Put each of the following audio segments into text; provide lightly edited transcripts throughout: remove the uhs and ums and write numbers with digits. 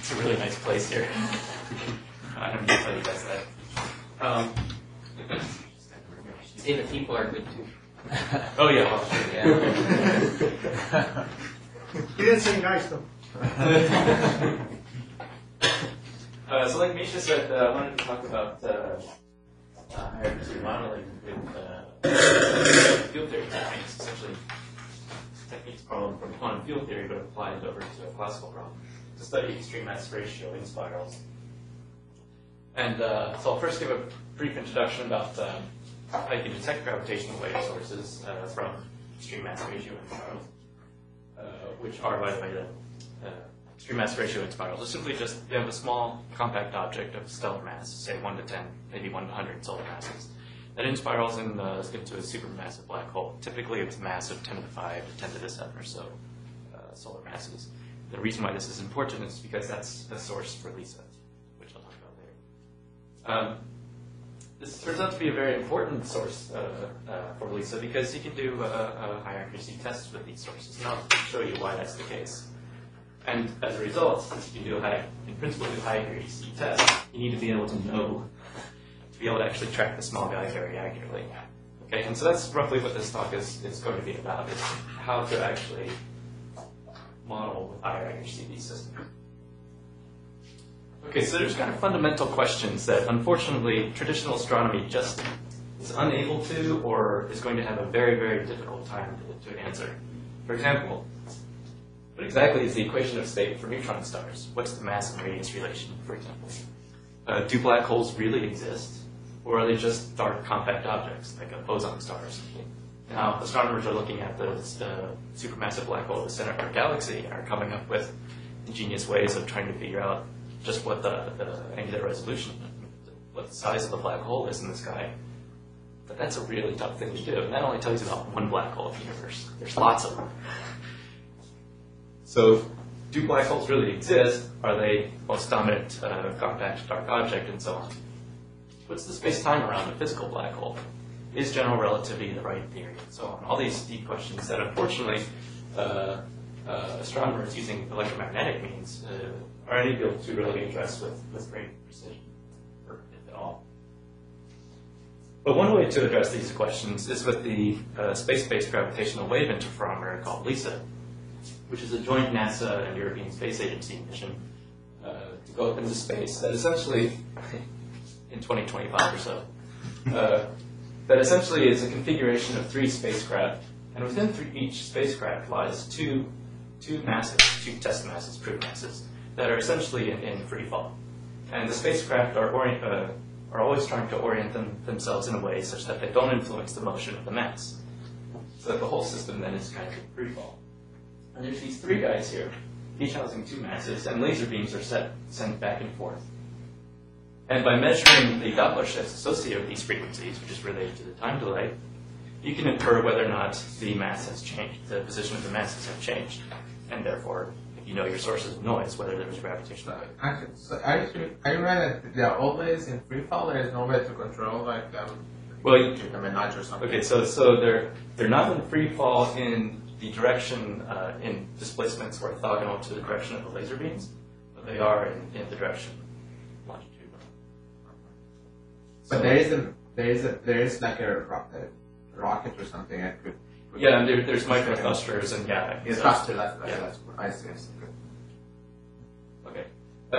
It's a really nice place here. I don't need to tell you guys that. See, the people are good too. Oh yeah, well, sure, Yeah. He didn't say nice though. So like Misha said, I wanted to talk about hierarchy modeling with field theory techniques, essentially techniques problem from quantum field theory, but applied over to a classical problem to study extreme mass ratio in spirals. And so I'll first give a brief introduction about how you can detect gravitational wave sources from extreme mass ratio in spirals, which are, by the way, the extreme mass ratio in spirals is simply just you have a small compact object of stellar mass, say 1 to 10, maybe 1 to 100 solar masses, that in spirals into a supermassive black hole. Typically, it's mass of 10 to the 5 to 10 to the 7 or so solar masses. The reason why this is important is because that's the source for LISA, which I'll talk about later. This turns out to be a very important source for LISA because you can do high accuracy tests with these sources, and I'll show you why that's the case. And as a result, since you can in principle do high accuracy tests, you need to be able to be able to actually track the small guy very accurately. Okay, and so that's roughly what this talk is going to be about, is how to actually model with higher accuracy these systems. Okay, so there's kind of fundamental questions that unfortunately traditional astronomy just is unable to, or is going to have a very, very difficult time to answer. For example, what exactly is the equation of state for neutron stars? What's the mass and radius relation, for example? Do black holes really exist? Or are they just dark, compact objects, like a boson star or something? Now, astronomers are looking at the supermassive black hole at the center of our galaxy and are coming up with ingenious ways of trying to figure out just what the angular resolution, what the size of the black hole is in the sky. But that's a really tough thing to do, and that only tells you about one black hole in the universe. There's lots of them. So, do black holes really exist? Are they most dominant compact dark object, and so on? What's the space-time around a physical black hole? Is general relativity the right theory, and so on? All these deep questions that, unfortunately, astronomers using electromagnetic means are unable to really address with great precision, or if at all. But one way to address these questions is with the space-based gravitational wave interferometer called LISA, which is a joint NASA and European Space Agency mission to go up into space that essentially, in 2025 or so, that essentially is a configuration of 3 spacecraft, and within each spacecraft lies two masses, 2 test masses, proof masses, that are essentially in free fall. And the spacecraft are always trying to orient themselves in a way such that they don't influence the motion of the mass. So that the whole system then is kind of in free fall. And there's these 3 guys here, each housing 2 masses, and laser beams are sent back and forth. And by measuring the Doppler shifts associated with these frequencies, which is related to the time delay, you can infer whether or not the mass has changed, the position of the masses have changed, and therefore, if you know your sources of noise, whether there was gravitational wave. Actually, so are you right that they are always in free fall? There is no way to control them. Well, give them a nudge or something. Okay, so they're not in free fall in the direction in displacements orthogonal to the direction of the laser beams, but they are in the direction longitudinal. But there is like a rocket or something that could. Yeah, and there's micro thrusters and yeah. It's faster. That's I see. Okay.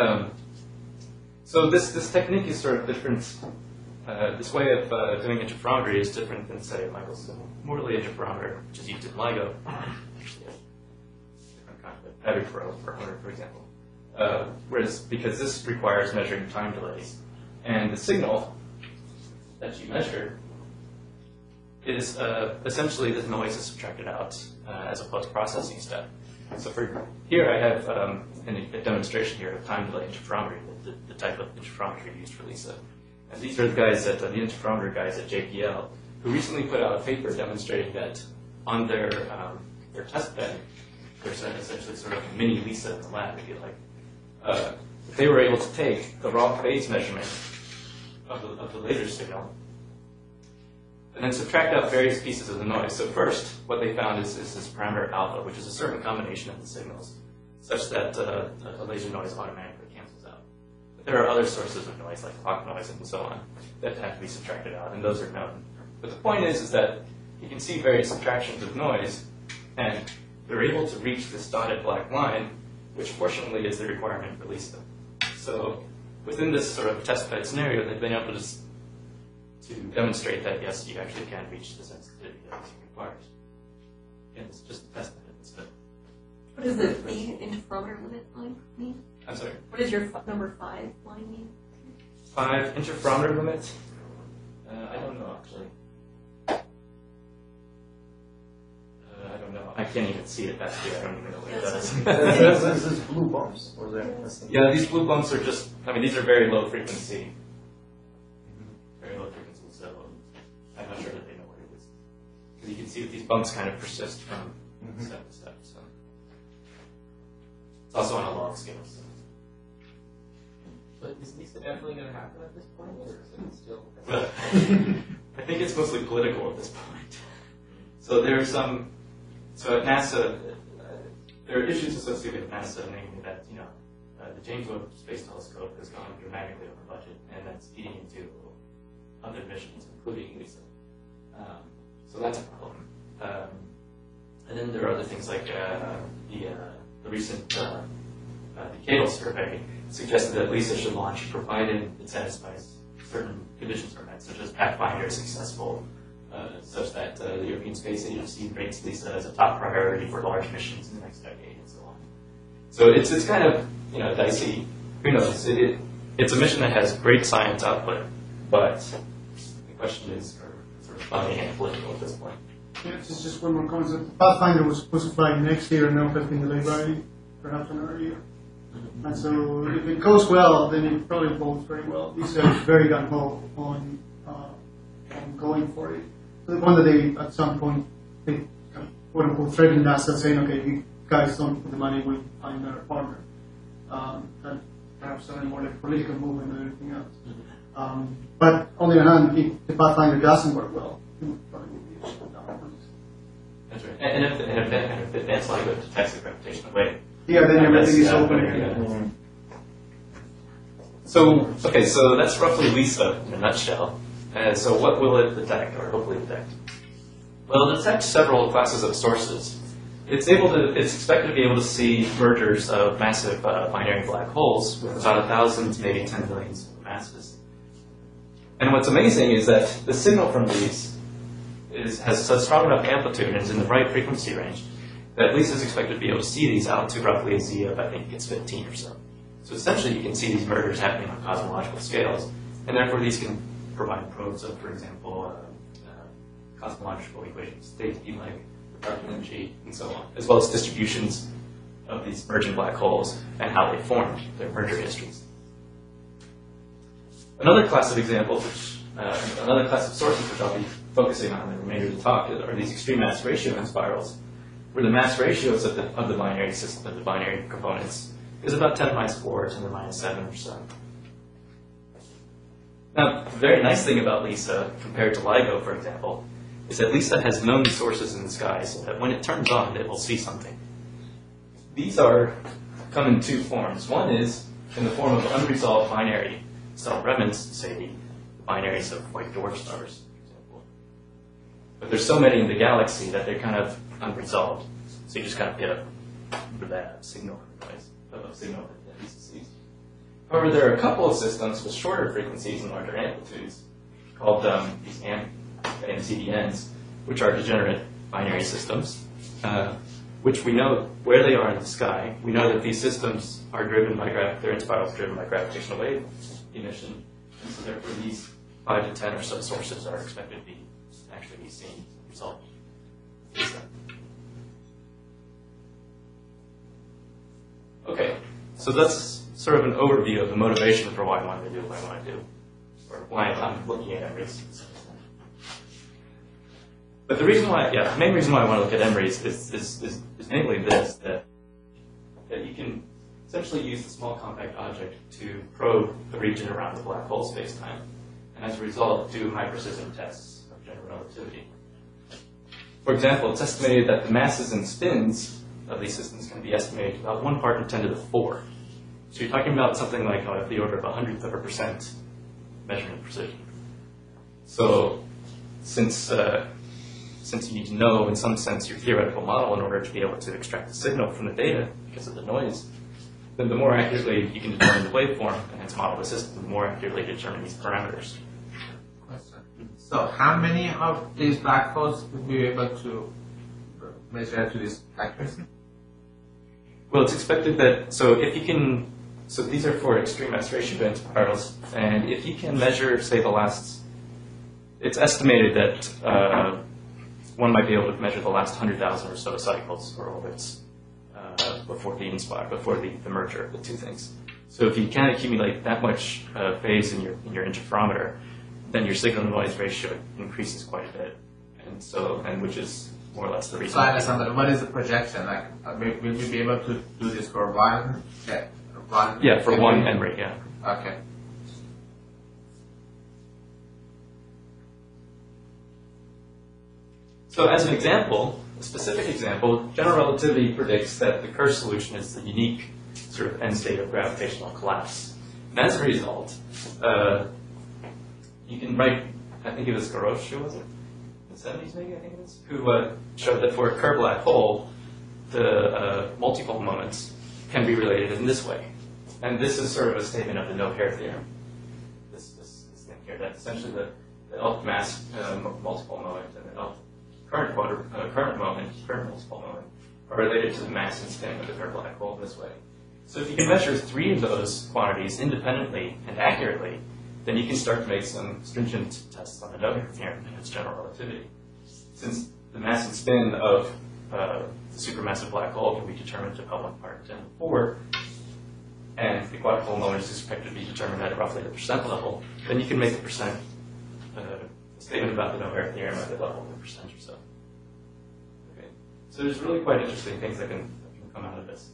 So this technique is sort of different. This way of doing interferometry is different than, say, Michelson-Morley interferometer, which is used in LIGO. Actually, a different kind of battery for example. Because this requires measuring time delays, and the signal that you measure is essentially the noise is subtracted out as a post-processing step. So here I have a demonstration here of time delay interferometry, the type of interferometry used for LISA. And these are the guys the interferometer guys at JPL, who recently put out a paper demonstrating that on their test bed, there's essentially sort of a mini LISA in the lab, if you like. They were able to take the raw phase measurement of the laser signal and then subtract out various pieces of the noise. So first, what they found is this parameter alpha, which is a certain combination of the signals. such that a laser noise automatically cancels out. But there are other sources of noise, like clock noise and so on, that have to be subtracted out, and those are known. But the point is that you can see various subtractions of noise, and they're able to reach this dotted black line, which fortunately is the requirement for LISA. So within this sort of test bed scenario, they've been able to demonstrate that, yes, you actually can reach the sensitivity that LISA requires. And it's just a test bed. What does the interferometer limit line mean? I'm sorry? What does your number 5 line mean? 5 interferometer limit? I don't know, actually. I don't know. I can't even see it back here. I don't even know what it does. This is blue bumps, or there? Yeah, these blue bumps are just, I mean, these are very low frequency. Very low frequency, so I'm not sure that they know what it is. Because you can see that these bumps kind of persist from step to step. So. It's also on a log scale. So. But is LISA definitely going to happen at this point, or is it still? I think it's mostly political at this point. So there are some. So at NASA, there are issues associated with NASA, namely that the James Webb Space Telescope has gone dramatically over budget, and that's eating into other missions, including LISA. So that's a problem. And then there are other things like the recent decadal survey suggested that LISA should launch provided it satisfies certain conditions are met, such as Pathfinder is successful, such that the European Space Agency rates LISA as a top priority for large missions in the next decade, and so on. So it's kind of dicey. Who knows? It's a mission that has great science output, but the question is sort of funny and political at this point. Yeah, it's just one more concept. The Pathfinder was supposed to fly next year and now has been delayed by perhaps another year. And so if it goes well, then it probably bodes very well. LISA is very gung-ho on going for it. To the point that they, at some point, they quote-unquote threatened NASA saying, okay, if you guys don't put the money, we'll find another partner. That perhaps something more like political movement than anything else. But on the other hand, if the Pathfinder doesn't work well, it probably will be a shutdown. That's right. And if advanced LIGO detects the gravitation away. Yeah, then everything is open again. Yeah. So that's roughly LISA in a nutshell. So what will it detect, or hopefully detect? Well, it'll detect several classes of sources. It's expected to be able to see mergers of massive binary black holes with about 1,000 to maybe 10 million masses. And what's amazing is that the signal from these has a strong enough amplitude and is in the right frequency range that LISA is expected to be able to see these out to roughly a Z of, I think it's 15 or so. So essentially you can see these mergers happening on cosmological scales, and therefore these can provide probes of, for example, cosmological equations, state, E-lag, dark energy, and so on, as well as distributions of these merging black holes and how they formed their merger histories. Another class of examples, another class of sources which I'll be focusing on in the remainder of the talk are these extreme mass ratio in spirals, where the mass ratios of the binary system, of the binary components, is about 10 to the minus 4, 10 to the minus 7 or so. Now, the very nice thing about LISA, compared to LIGO, for example, is that LISA has known sources in the sky, so that when it turns on, it will see something. These come in two forms. One is in the form of unresolved binary cell remnants, say the binaries of white dwarf stars, for example. But there's so many in the galaxy that they're kind of unresolved, so you just kind of get a signal that LISA sees. However, there are a couple of systems with shorter frequencies and larger amplitudes, called these AMCDNs, which are degenerate binary systems, which we know where they are in the sky. We know that these systems are driven by their in-spirals driven by gravitational wave emission, and so therefore these 5 to 10 or so sources are expected to actually be seen as a result. Okay, so that's sort of an overview of the motivation for why I wanted to do what I want to do, or why I'm looking at EMRIS. But the main reason why I want to look at EMRIS is mainly this, that you can essentially use the small compact object to probe the region around the black hole spacetime, and as a result, do high precision tests of general relativity. For example, it's estimated that the masses and spins of these systems can be estimated to about 1 part in 10 to the 4. So you're talking about something like the order of 100th% measurement precision. So since you need to know, in some sense, your theoretical model in order to be able to extract the signal from the data because of the noise, then the more accurately you can determine the waveform and hence model the system, the more accurately determine these parameters. So how many of these black holes would be able to measure to this accuracy? Well, it's expected that, so these are for extreme mass ratio spirals, and if you can measure, say, it's estimated that one might be able to measure the last 100,000 or so cycles or orbits before the merger of the two things. So if you can accumulate that much phase in your interferometer, then your signal-to-noise ratio increases quite a bit, and which is more or less the reason. So I understand, but what is the projection? Like, will you be able to do this for one? Yeah, for one Henry, yeah. Okay. So as an example, a specific example, general relativity predicts that the Kerr solution is the unique sort of end state of gravitational collapse. And as a result, you can write, I think it was Garrosh, who was it? In the 70s maybe, I think it was, who showed that for a Kerr black hole, the multipole moments can be related in this way. And this is sort of a statement of the no-hair theorem. This thing here, that essentially the Elf mass multipole moment and the Elf current multipole moment are related to the mass and spin of the Kerr black hole in this way. So if you can measure 3 of those quantities independently and accurately, then you can start to make some stringent tests on the no-hair theorem and its general relativity. Since the mass and spin of the supermassive black hole can be determined to about 1 part in 10 to the 4, and the quadrupole moment is expected to be determined at roughly the percent level, then you can make a percent statement about the no-hair theorem at the level of a percent or so. Okay. So there's really quite interesting things that can come out of this.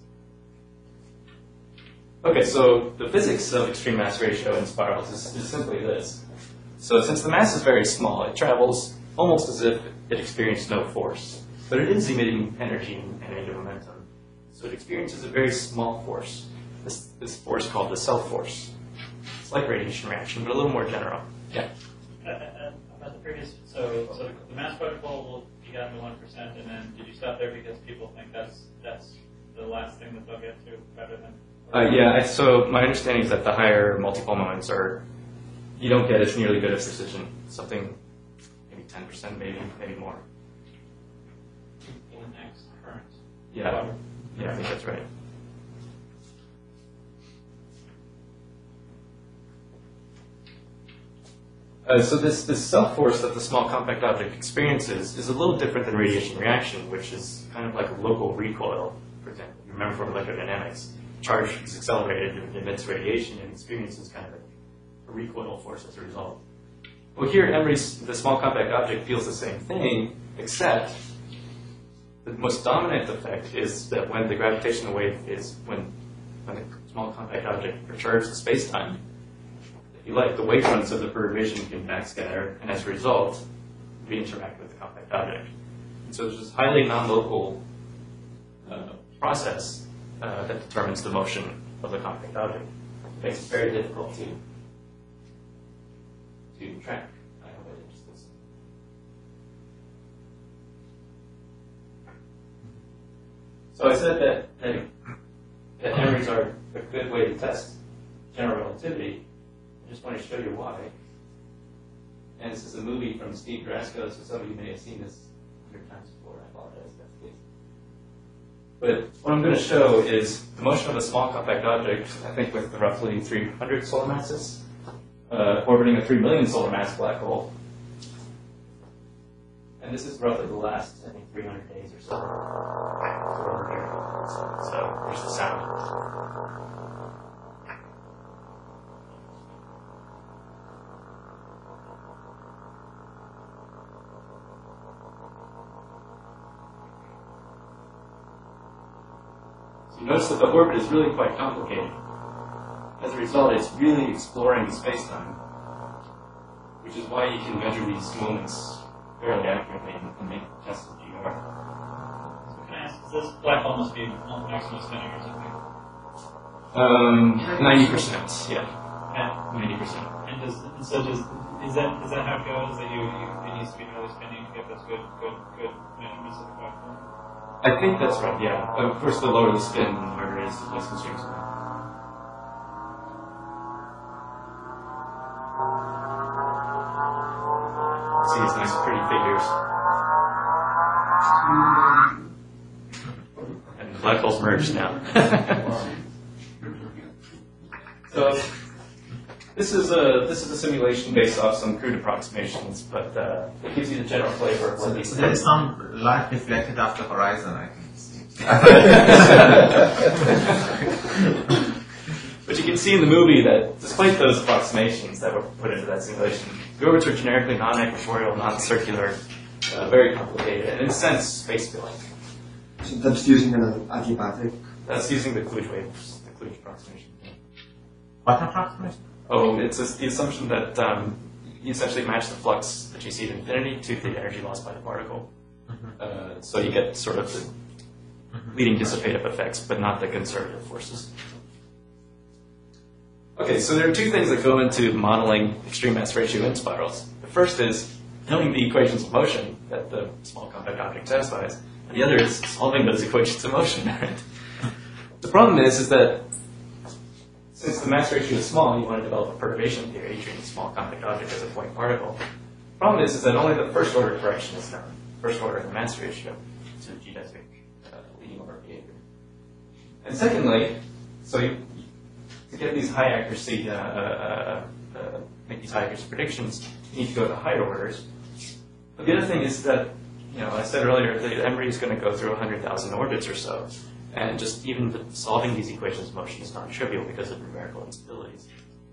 Okay, so the physics of extreme mass ratio in spirals is simply this. So since the mass is very small, it travels almost as if it experienced no force. But it is emitting energy and angular momentum. So it experiences a very small force, this force called the self-force. It's like radiation reaction, but a little more general. Yeah? About the previous, so the mass protocol will be down to 1%, and then did you stop there because people think that's the last thing that they'll get to rather than... So my understanding is that the higher multipole moments you don't get as nearly good a precision, something maybe 10%, maybe more. In the next current. Yeah, I think that's right. So this self-force that the small compact object experiences is a little different than radiation reaction, which is kind of like a local recoil, for example. You remember from electrodynamics, charge is accelerated and emits radiation and experiences kind of a recoil force as a result. Well, here, the small compact object feels the same thing, except the most dominant effect is that when the gravitational wave when the small compact object perturbs the space-time, if you like, the wavefronts of the perturbation can backscatter, and as a result, we interact with the compact object. And so there's this highly non-local process that determines the motion of the compact object. It makes it very difficult to track. I hope I didn't just listen. So I said that Henrys are a good way to test general relativity. I just want to show you why. And this is a movie from Steve Drasko, so some of you may have seen this 100 times before. I apologize if that's the case. But what I'm going to show is the motion of a small compact object, I think with roughly 300 solar masses, orbiting a 3 million solar mass black hole. And this is roughly the last, I think, 300 days or so. So here's the sound. So you notice that the orbit is really quite complicated. As a result, it's really exploring space-time, which is why you can measure these moments fairly accurately and make tests of GR. So can I ask, is this black hole must be maximum spinning or something. 90%, yeah, And 90%. And is that how it goes? That it needs to be highly spinning to get those good measurements of the black hole? I think that's right, yeah. Of course, the lower the spin, the harder it is to less constraints. See these nice pretty figures. And the black holes merge now. So this is a simulation based off some crude approximations, but it gives you the general flavor of what these So there is some light reflected off the horizon, I can see. But you can see in the movie that despite those approximations that were put into that simulation, the orbits are generically non-equatorial, non-circular, very complicated, and in a sense, space-filling. So that's using an adiabatic. That's using the Kluge waves, the Kluge approximation. What approximation? Oh, it's the assumption that you essentially match the flux that you see at infinity to the energy lost by the particle. So you get sort of the leading dissipative effects, but not the conservative forces. Okay, so there are two things that go into modeling extreme mass ratio wind spirals. The first is knowing the equations of motion that the small compact object satisfies, and the other is solving those equations of motion. Right? The problem is that since the mass ratio is small, you want to develop a perturbation theory treating a small compact object as a point particle. The problem is that only the first order correction is known, first order of the mass ratio to the geodesic leading over behavior. And secondly, to get these high accuracy, make these high accuracy predictions, you need to go to higher orders. But the other thing is that, I said earlier that Emery is going to go through 100,000 orbits or so, and just even solving these equations of motion is non-trivial because of numerical instabilities.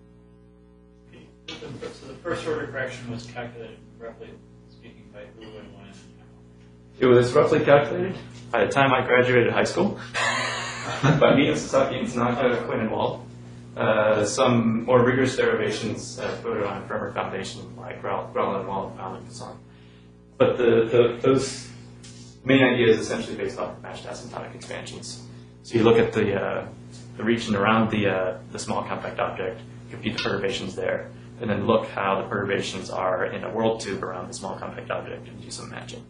So the first order correction was calculated, roughly speaking, by who and when and how? It was roughly calculated by the time I graduated high school by Mina, Sasaki, and Tanaka, Quinn, and Wald. Some more rigorous derivations put it on a firmer foundation like Grell and Wald found in Kazan. But those main idea is essentially based off of matched asymptotic expansions. So you look at the region around the small compact object, compute the perturbations there, and then look how the perturbations are in a world tube around the small compact object and do some matching.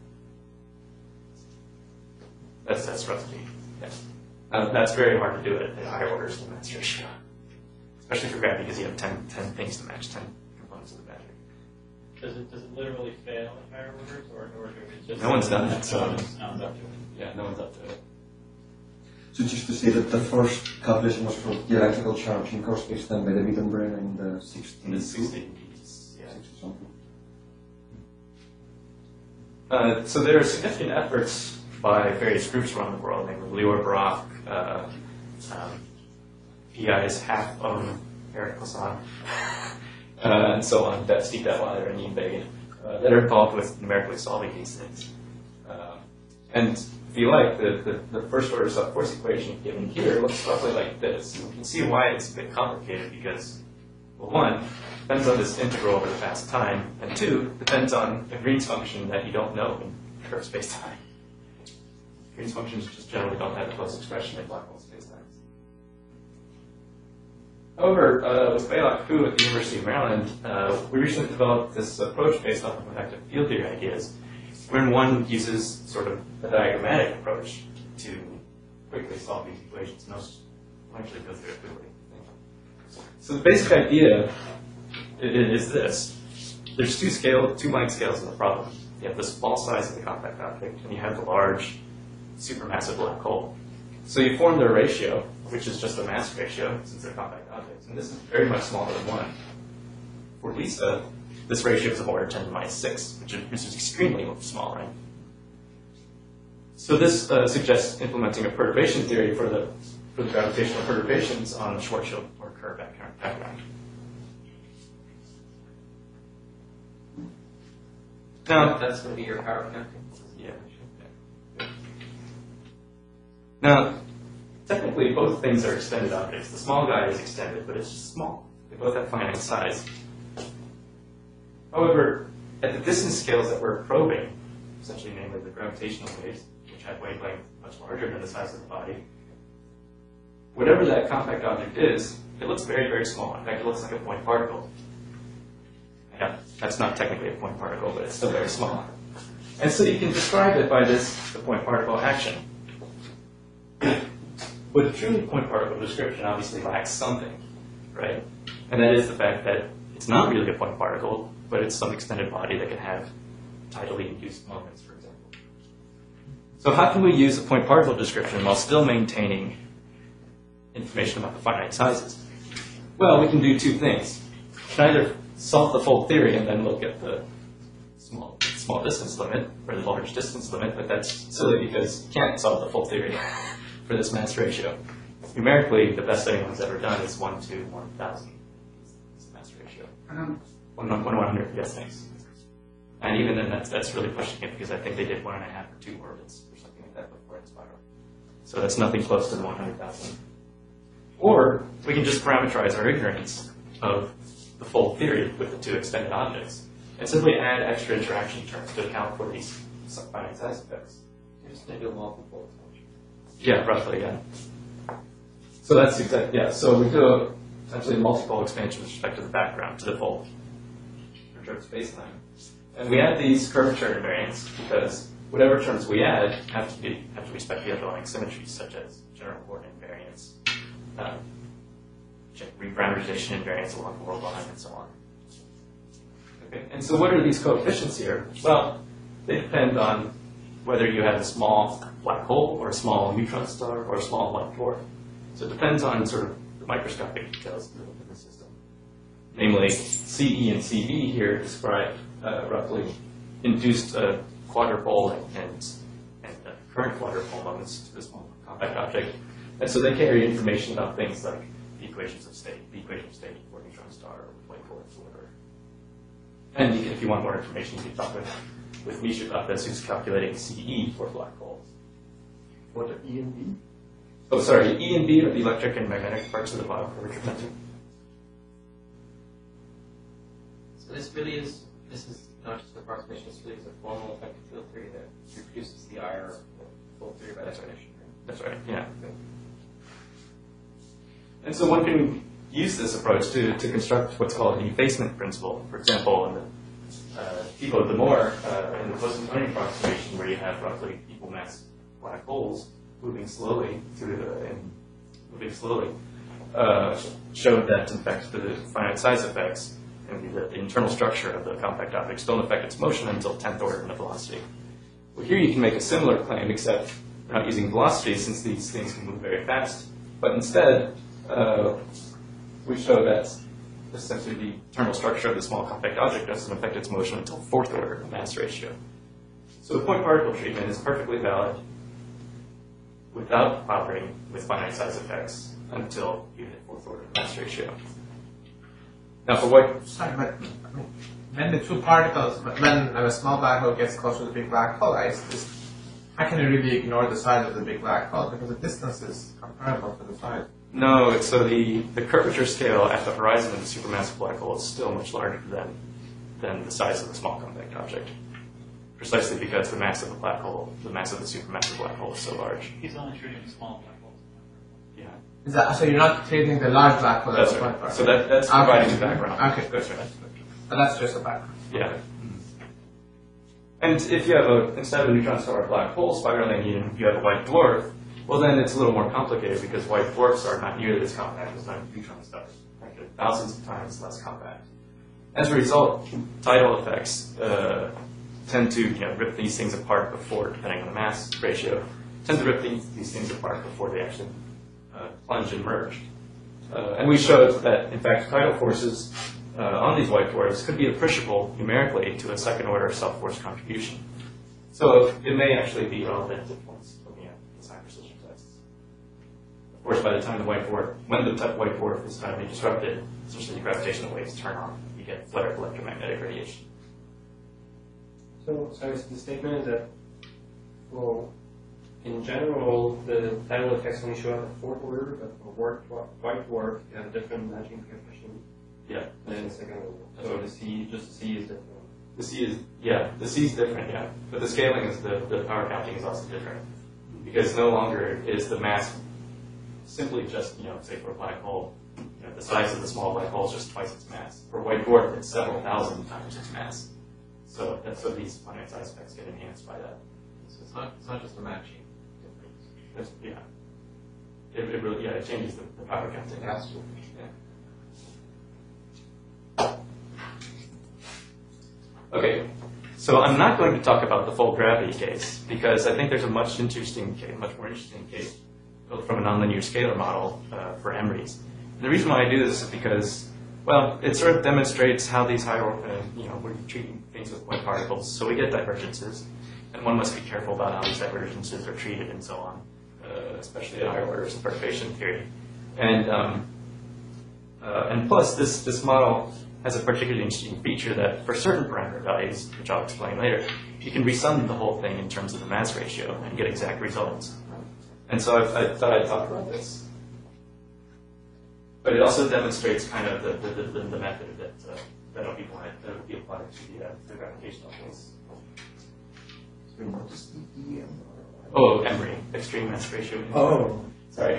That's roughly, yeah. That's very hard to do at higher orders of the mass ratio, especially for gravity because you have 10 things to match, 10 components of the battery. Does it literally fail at higher orders, or is it just... No one's done that, so... No one's up to it. Yeah, no one's up to it. So just to say that the first calculation was for the electrical charge in core space done by the Wittenbrenner in the 60s. In the 60s, yeah. 60 something. So there are significant efforts by various groups around the world, namely Lior Barak, PI's half-own Eric Kazan, and so on, Steve Detweiler and Ian Began, that are involved with numerically solving these things. And if you like, the first order sub-force equation given here looks roughly like this. You can see why it's a bit complicated because, well, one, depends on this integral over the past time, and two, depends on a Green's function that you don't know in curved space-time. Green's functions just generally don't have a close expression in black hole spacetimes. However, with Baylock Hu at the University of Maryland, we recently developed this approach based off of effective field theory ideas, wherein one uses sort of a diagrammatic approach to quickly solve these equations. And I'll actually go through it quickly. So the basic idea is this. There's two length scales in the problem. You have the small size of the compact object, and you have the large supermassive black hole. So you form their ratio, which is just a mass ratio, since they're compact objects. And this is very much smaller than 1. For LISA, this ratio is of order 10 to the minus 6, which is extremely small, right? So this suggests implementing a perturbation theory for the gravitational perturbations on the Schwarzschild or Kerr background. Now, That's going to be your power connecting. yeah. Now, technically, both things are extended objects. The small guy is extended, but it's just small. They both have finite size. However, at the distance scales that we're probing, essentially namely the gravitational waves, which had wavelength much larger than the size of the body, whatever that compact object is, it looks very, very small. In fact, it looks like a point particle. Yeah, that's not technically a point particle, but it's still very small. And so you can describe it by the point particle action. But a truly point particle description obviously lacks something, right? And that is the fact that it's not really a point particle, but it's some extended body that can have tidally induced moments, for example. So how can we use a point particle description while still maintaining information about the finite sizes? Well, we can do two things. We can either solve the full theory and then look at the small distance limit, or the large distance limit, but that's silly because you can't solve the full theory for this mass ratio. Numerically, the best anyone's ever done is 1 to 1,000. It's the mass ratio. 1 to 100, yes, thanks. And even then, that's really pushing it because I think they did 1.5 or 2 orbits or something like that before in spiral. So that's nothing close to the 100,000. Or we can just parameterize our ignorance of the full theory with the 2 extended objects and simply add extra interaction terms to account for these finite size effects. You just need to do a multiple extension. Yeah, roughly, yeah. So that's exactly, yeah. So we do essentially multiple expansion with respect to the background, to the full perturbed space-time. And we add these curvature invariants because whatever terms we add have to respect the underlying symmetries, such as general coordinate invariance, reparameterization invariance along the world line, and so on. Okay. And so what are these coefficients here? Well, they depend on whether you have a small black hole or a small neutron star or a small white dwarf. So it depends on sort of the microscopic details of the system. Namely, CE and CB here describe roughly induced quadrupole and current quadrupole moments to this small compact object. And so they carry information about things like the equations of state for a neutron star or white dwarf or whatever. And if you want more information, you can talk with Misha about this, who's calculating CE for black holes. What are E and B? Oh, sorry, E and B are the electric and magnetic parts of the bottom curvature method. So this is not just an approximation, this really is a formal effective field theory that reproduces the IR full theory by definition. That's right, yeah. And so one can use this approach to construct what's called an effacement principle. For example, in the Thibaut de Moore, in the post-Newtonian approximation, where you have roughly equal mass black holes moving slowly showed that, in fact, the finite size effects and the internal structure of the compact objects don't affect its motion until 10th order in the velocity. Well, here you can make a similar claim, except we're not using velocity since these things can move very fast, but instead we show that essentially the internal structure of the small compact object doesn't affect its motion until 4th order mass ratio. So the point particle treatment is perfectly valid without operating with finite size effects until you hit 4th order mass ratio. Now for what? Sorry, but when the 2 particles, when a small black hole gets close to the big black hole, how can you really ignore the size of the big black hole? Because the distance is comparable to the size. No, so the curvature scale at the horizon of the supermassive black hole is still much larger than the size of the small compact object. Precisely because the mass of the black hole, the mass of the supermassive black hole is so large. He's only treating small black holes. Yeah. Is that, so you're not treating the large black hole as That's a point right. particle? So that's providing the background. Okay. That's right. But that's just a background. Yeah. And if you have instead of a neutron star or a black hole spiraling, you have a white dwarf, well then it's a little more complicated because white dwarfs are not nearly as compact as neutron stars. They're thousands of times less compact. As a result, tidal effects tend to rip these things apart before, depending on the mass ratio, tend to rip these things apart before they actually plunge and merge. And we showed that, in fact, tidal forces on these white dwarfs could be appreciable numerically to a 2nd order self-force contribution. So it may actually be relevant to points looking at the design precision tests. Of course, by the time when the white dwarf is tidally disrupted, essentially the gravitational waves turn on. You get flared electromagnetic radiation. So the statement is that, well, in general, the tidal effects only show up at 4th order, but for white dwarf, you have a different matching coefficient Yeah. than in 2nd order. So the C is different. The C is different, yeah. But the scaling is the power counting is also different. because no longer is the mass simply just, say for a black hole, the size of the small black hole is just twice its mass. For a white dwarf, it's several thousand times its mass. So these finite size effects get enhanced by that. So it's not just a matching difference. It really it changes the power counting. That's true. Yeah. Okay, so I'm not going to talk about the full gravity case because I think there's a much more interesting case built from a nonlinear scalar model for MREs. And the reason why I do this is because, well, it sort of demonstrates how these we're treating things with point particles, so we get divergences, and one must be careful about how these divergences are treated and so on, especially at higher orders of perturbation theory. And plus, this model has a particularly interesting feature that for certain parameter values, which I'll explain later, you can resum the whole thing in terms of the mass ratio and get exact results. And so I thought I'd talk about this. But it also demonstrates kind of the method that would be applied to the gravitational case. Oh, Emery, extreme mass ratio. Oh. Sorry.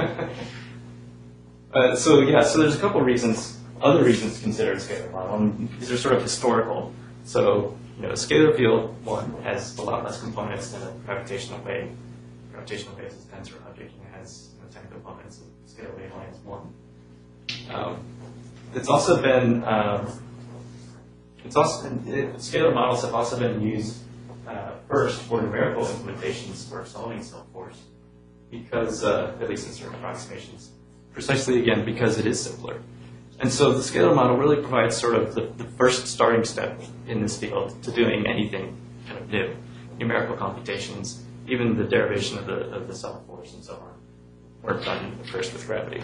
So there's a couple reasons, other reasons to consider a scalar model. These are sort of historical. So, a scalar field, one, has a lot less components than a gravitational wave. Gravitational wave is a tensor object and it has 10 components. A scalar wave only has one. Scalar models have also been used first for numerical implementations for solving self-force, because, at least in certain approximations, precisely again because it is simpler. And so the scalar model really provides sort of the first starting step in this field to doing anything kind of new, numerical computations, even the derivation of the self-force and so on, were done first with gravity.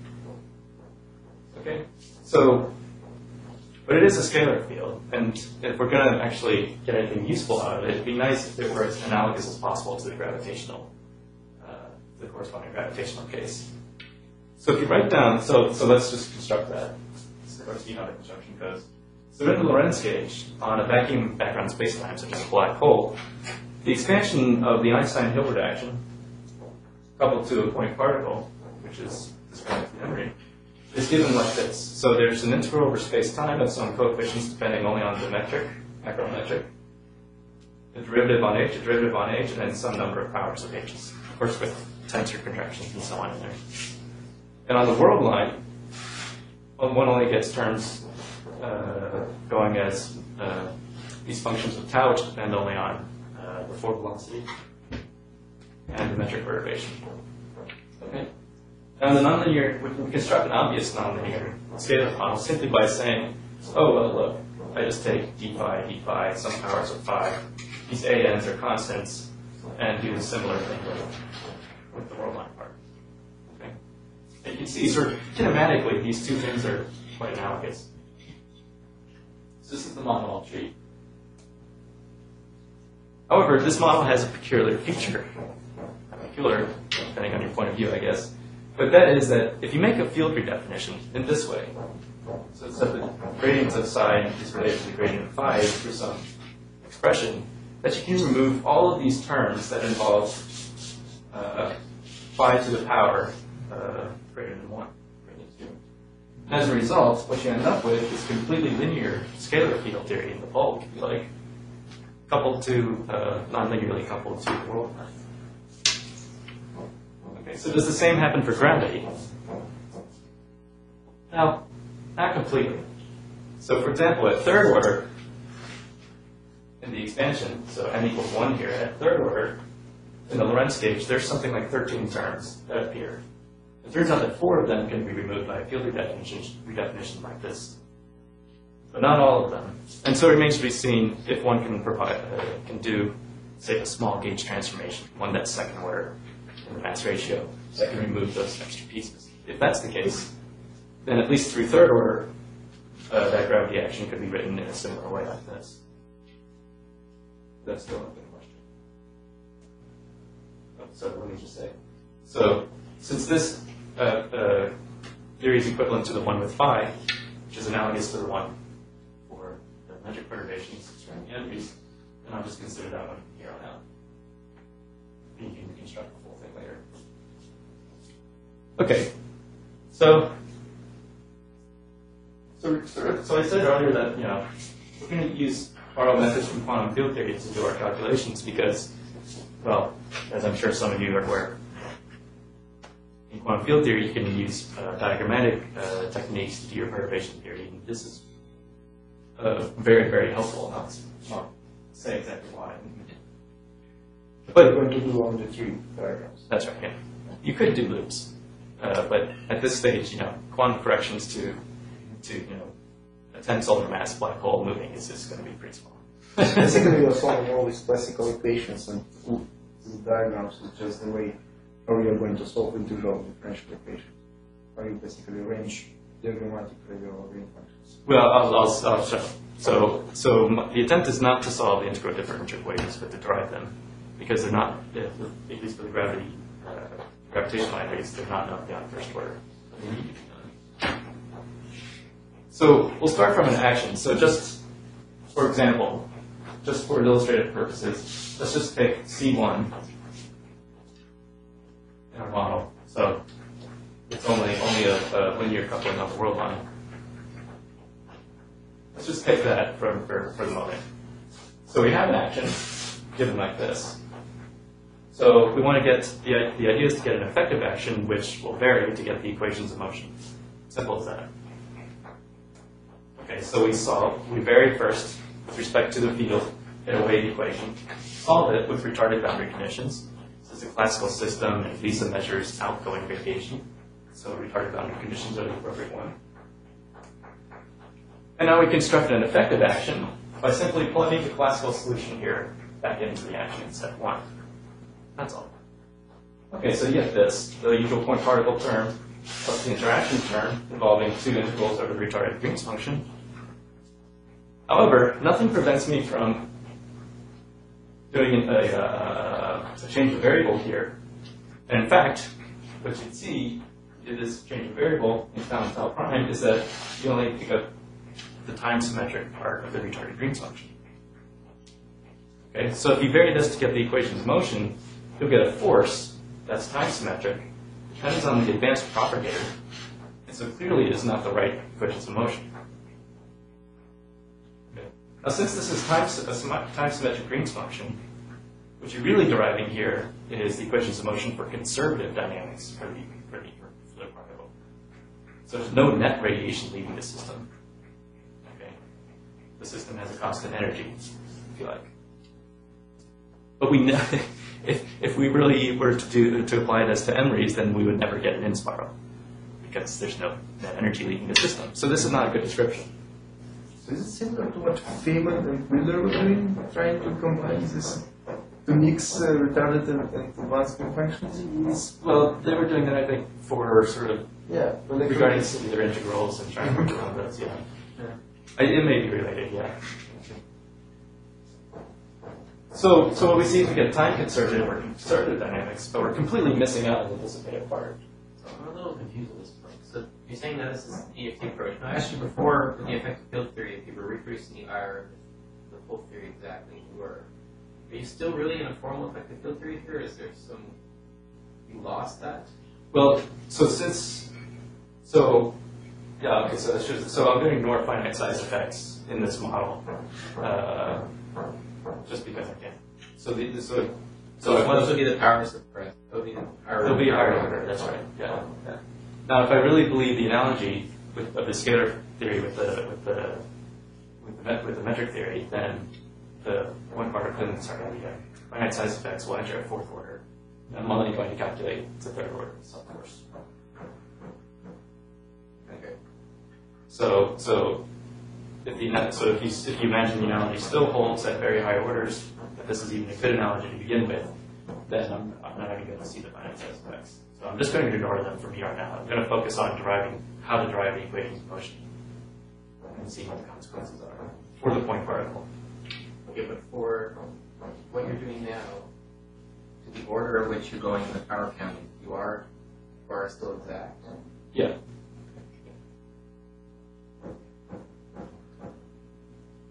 Okay, but it is a scalar field, and if we're going to actually get anything useful out of it, it'd be nice if it were as analogous as possible to the corresponding gravitational case. So if you write down, so let's just construct that. Or see how the construction goes. So in the Lorentz gauge, on a vacuum background spacetime, such as a black hole, the expansion of the Einstein-Hilbert action, coupled to a point particle, which is described in Emery, is given like this. So there's an integral over space-time of some coefficients depending only on the metric, macrometric, a derivative on h, and then some number of powers of h's, of course with tensor contractions and so on in there. And on the world line, one only gets terms going as these functions of tau, which depend only on the forward velocity and the metric perturbation. Okay. Now, the nonlinear, we can construct an obvious nonlinear scalar model simply by saying, oh, well, look, I just take d phi, some powers of phi. These ANs are constants, and do a similar thing with the world line part. Okay? And you can see, sort of kinematically, these two things are quite analogous. So this is the model I'll treat. However, this model has a peculiar feature. Peculiar, depending on your point of view, I guess. But that is that if you make a field redefinition in this way, so that the gradient of psi is related to the gradient of phi through some expression, that you can remove all of these terms that involve phi to the power greater than 1, greater than 2. And as a result, what you end up with is completely linear scalar field theory in the bulk, if you like, coupled to, non-linearly coupled to the world line. Okay, so does the same happen for gravity? Now, not completely. So for example, at third order, in the expansion, so n equals 1 here, at third order, in the Lorentz gauge, there's something like 13 terms that appear. It turns out that 4 of them can be removed by a field redefinition like this. But not all of them. And so it remains to be seen if one can can do, say, a small gauge transformation, one that's second order in the mass ratio, that can remove those extra pieces. If that's the case, then at least through third order, that gravity action could be written in a similar way like this. That's still a good question. Oh, so let me just say. So since this theory is equivalent to the one with phi, which is analogous to the one for the metric perturbations surrounding the entries, then I'll just consider that one here on out. You can reconstruct the full thing later. Okay, so I said earlier that we're going to borrow methods from quantum field theory to do our calculations because, well, as I'm sure some of you are aware, in quantum field theory you can use diagrammatic techniques to do your perturbation theory. And this is very, very helpful. I'll say exactly why. But We're going to do on the three diagrams. that's right. Yeah. You could do loops, but at this stage, quantum corrections to a 10 solar mass black hole moving is just going to be pretty small. Basically, you're solving all these classical equations, and these diagrams is just the way how you're going to solve integral differential equations. How you basically arrange diagrammatically your green functions. Well, I'll show. So the attempt is not to solve the integral differential equations, but to derive them, because they're not, at least for the gravitational entities, they're not known beyond first order. They need to be known. So we'll start from an action. So just, for example, just for illustrative purposes, let's just take C1 in our model. So it's only a linear coupling on the world line. Let's just take that for the moment. So we have an action given like this. So we want to get, the idea is to get an effective action which will vary to get the equations of motion. Simple as that. Okay, so we vary first with respect to the field in a wave equation. Solve it with retarded boundary conditions. This is a classical system, and Lisa measures outgoing radiation. So retarded boundary conditions are the appropriate one. And now we construct an effective action by simply plugging the classical solution here back into the action in step 1. That's all. Okay, so you get this, the usual point particle term plus the interaction term involving two integrals over the retarded Green's function. However, nothing prevents me from doing a change of variable here. And in fact, what you'd see in this change of variable in tau prime is that you only pick up the time symmetric part of the retarded Green's function. Okay, so if you vary this to get the equations of motion, you'll get a force that's time symmetric, depends on the advanced propagator, and so clearly it is not the right equations of motion. Okay. Now since this is time symmetric Green's function, what you're really deriving here is the equations of motion for conservative dynamics for the particle. So there's no net radiation leaving the system. Okay. The system has a constant energy, if you like. But we know if we really were to apply this to MREs, then we would never get an in-spiral because there's no net energy leaving the system. So this is not a good description. So is it similar to what Feynman and Wheeler were doing, trying to combine this, to mix retarded and advanced functions? Well, they were doing that, I think, for sort of regarding Yeah. singular integrals and trying to work around those. Yeah. It may be related. Yeah. So what we see is we get time conservative or conservative dynamics, but we're completely missing out on the dissipative part. So I'm a little confused at this point. So you're saying that this is the EFT approach. Now, I asked you before in the effective field theory, if you were reproducing the IR, the full theory exactly, you were. Are you still really in a formal effective field theory here? Is there some, you lost that? Well, so I'm going to ignore finite size effects in this model, just because I can. So Those would be the powers suppressed. It'll be a higher order. That's right. Yeah. Now, if I really believe the analogy of the scalar theory with the metric theory, then the one particle in finite size effects will enter a fourth order. I'm only going to calculate the third order, of course. Okay. So if you imagine the analogy still holds at very high orders, that this is even a good analogy to begin with, then I'm not even going to see the finite size effects. So I'm just going to ignore them from here on out. I'm going to focus on how to derive the equations of motion and see what the consequences are for the point particle. Okay, but for what you're doing now, to the order of which you're going in the power counting, you are still exact. Yeah.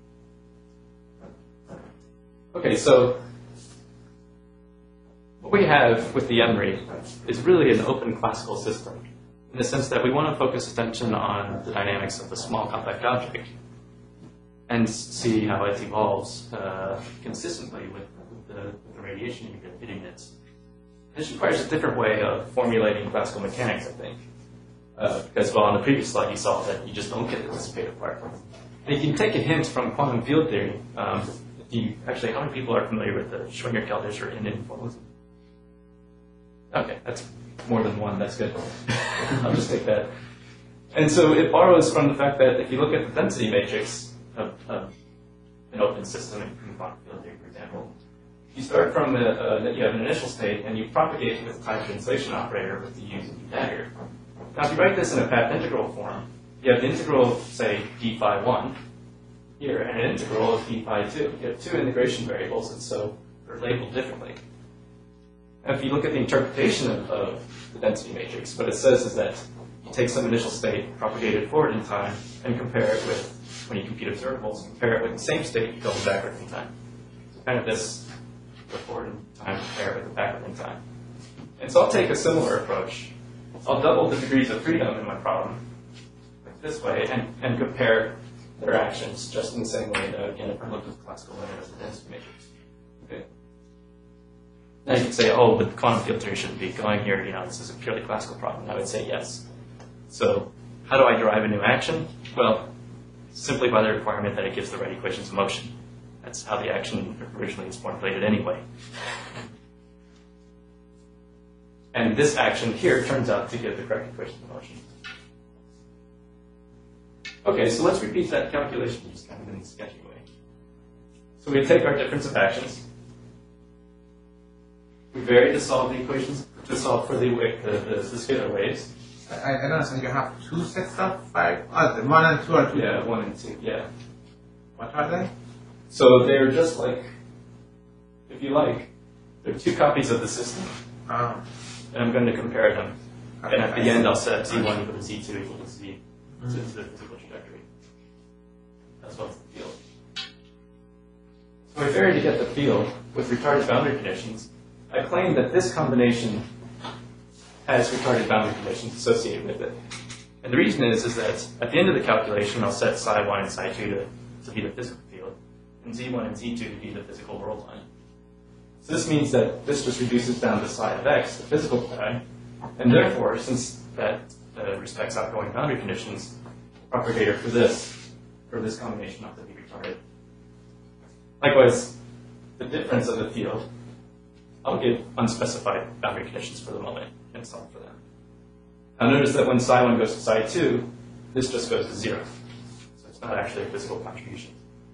Okay, so what we have with the M-rate is really an open classical system, in the sense that we want to focus attention on the dynamics of the small compact object and see how it evolves consistently with the radiation it emits. This requires a different way of formulating classical mechanics, I think. Because, well, on the previous slide you saw that you just don't get the dissipative part. And you can take a hint from quantum field theory. Actually, how many people are familiar with the Schwinger-Keldysh or Indian formalism? Okay, that's more than one. That's good. I'll just take that. And so it borrows from the fact that if you look at the density matrix of an open system in quantum field theory, for example, you start from that you have an initial state and you propagate with the time translation operator with the u's and v dagger. Now, if you write this in a path integral form, you have the integral, say, d phi 1 here, and an integral of d phi 2. You have two integration variables, and so they're labeled differently. And if you look at the interpretation of the density matrix, what it says is that you take some initial state, propagate it forward in time, and compare it with, when you compute observables, compare it with the same state going backward in time. So kind of this, go forward in time, compare it with the backward in time. And so I'll take a similar approach. I'll double the degrees of freedom in my problem, like this way, and compare their actions just in the same way that, again, if I looked at the classical limit as the density matrix. Okay. Now you could say, oh, but the quantum field theory shouldn't be going here, this is a purely classical problem. I would say yes. So how do I derive a new action? Well, simply by the requirement that it gives the right equations of motion. That's how the action originally is formulated anyway. And this action here turns out to give the correct equation of motion. Okay, so let's repeat that calculation just kind of in a sketchy way. So we take our difference of actions. We vary to solve the equations, to solve for the scalar waves. I don't understand. You have two sets of 5? The 1 and 2 are 2? Yeah, 1 and 2, yeah. What are they? So they're just like, if you like, they're two copies of the system. Oh. And I'm going to compare them. Okay, And at the end, I'll set Z1 equal to Z2 equal to Z, to the physical trajectory. That's what's the field. So I vary to get the field with retarded boundary conditions. I claim that this combination has retarded boundary conditions associated with it. And the reason is that at the end of the calculation, I'll set psi1 and psi2 to be the physical field, and Z1 and Z2 to be the physical world line. So this means that this just reduces down to psi of x, the physical pi, and therefore, since that respects outgoing boundary conditions, the propagator for this combination ought to be retarded. Likewise, the difference of the field, I'll give unspecified boundary conditions for the moment and solve for them. Now notice that when psi1 goes to psi2, this just goes to 0. So it's not actually a physical contribution.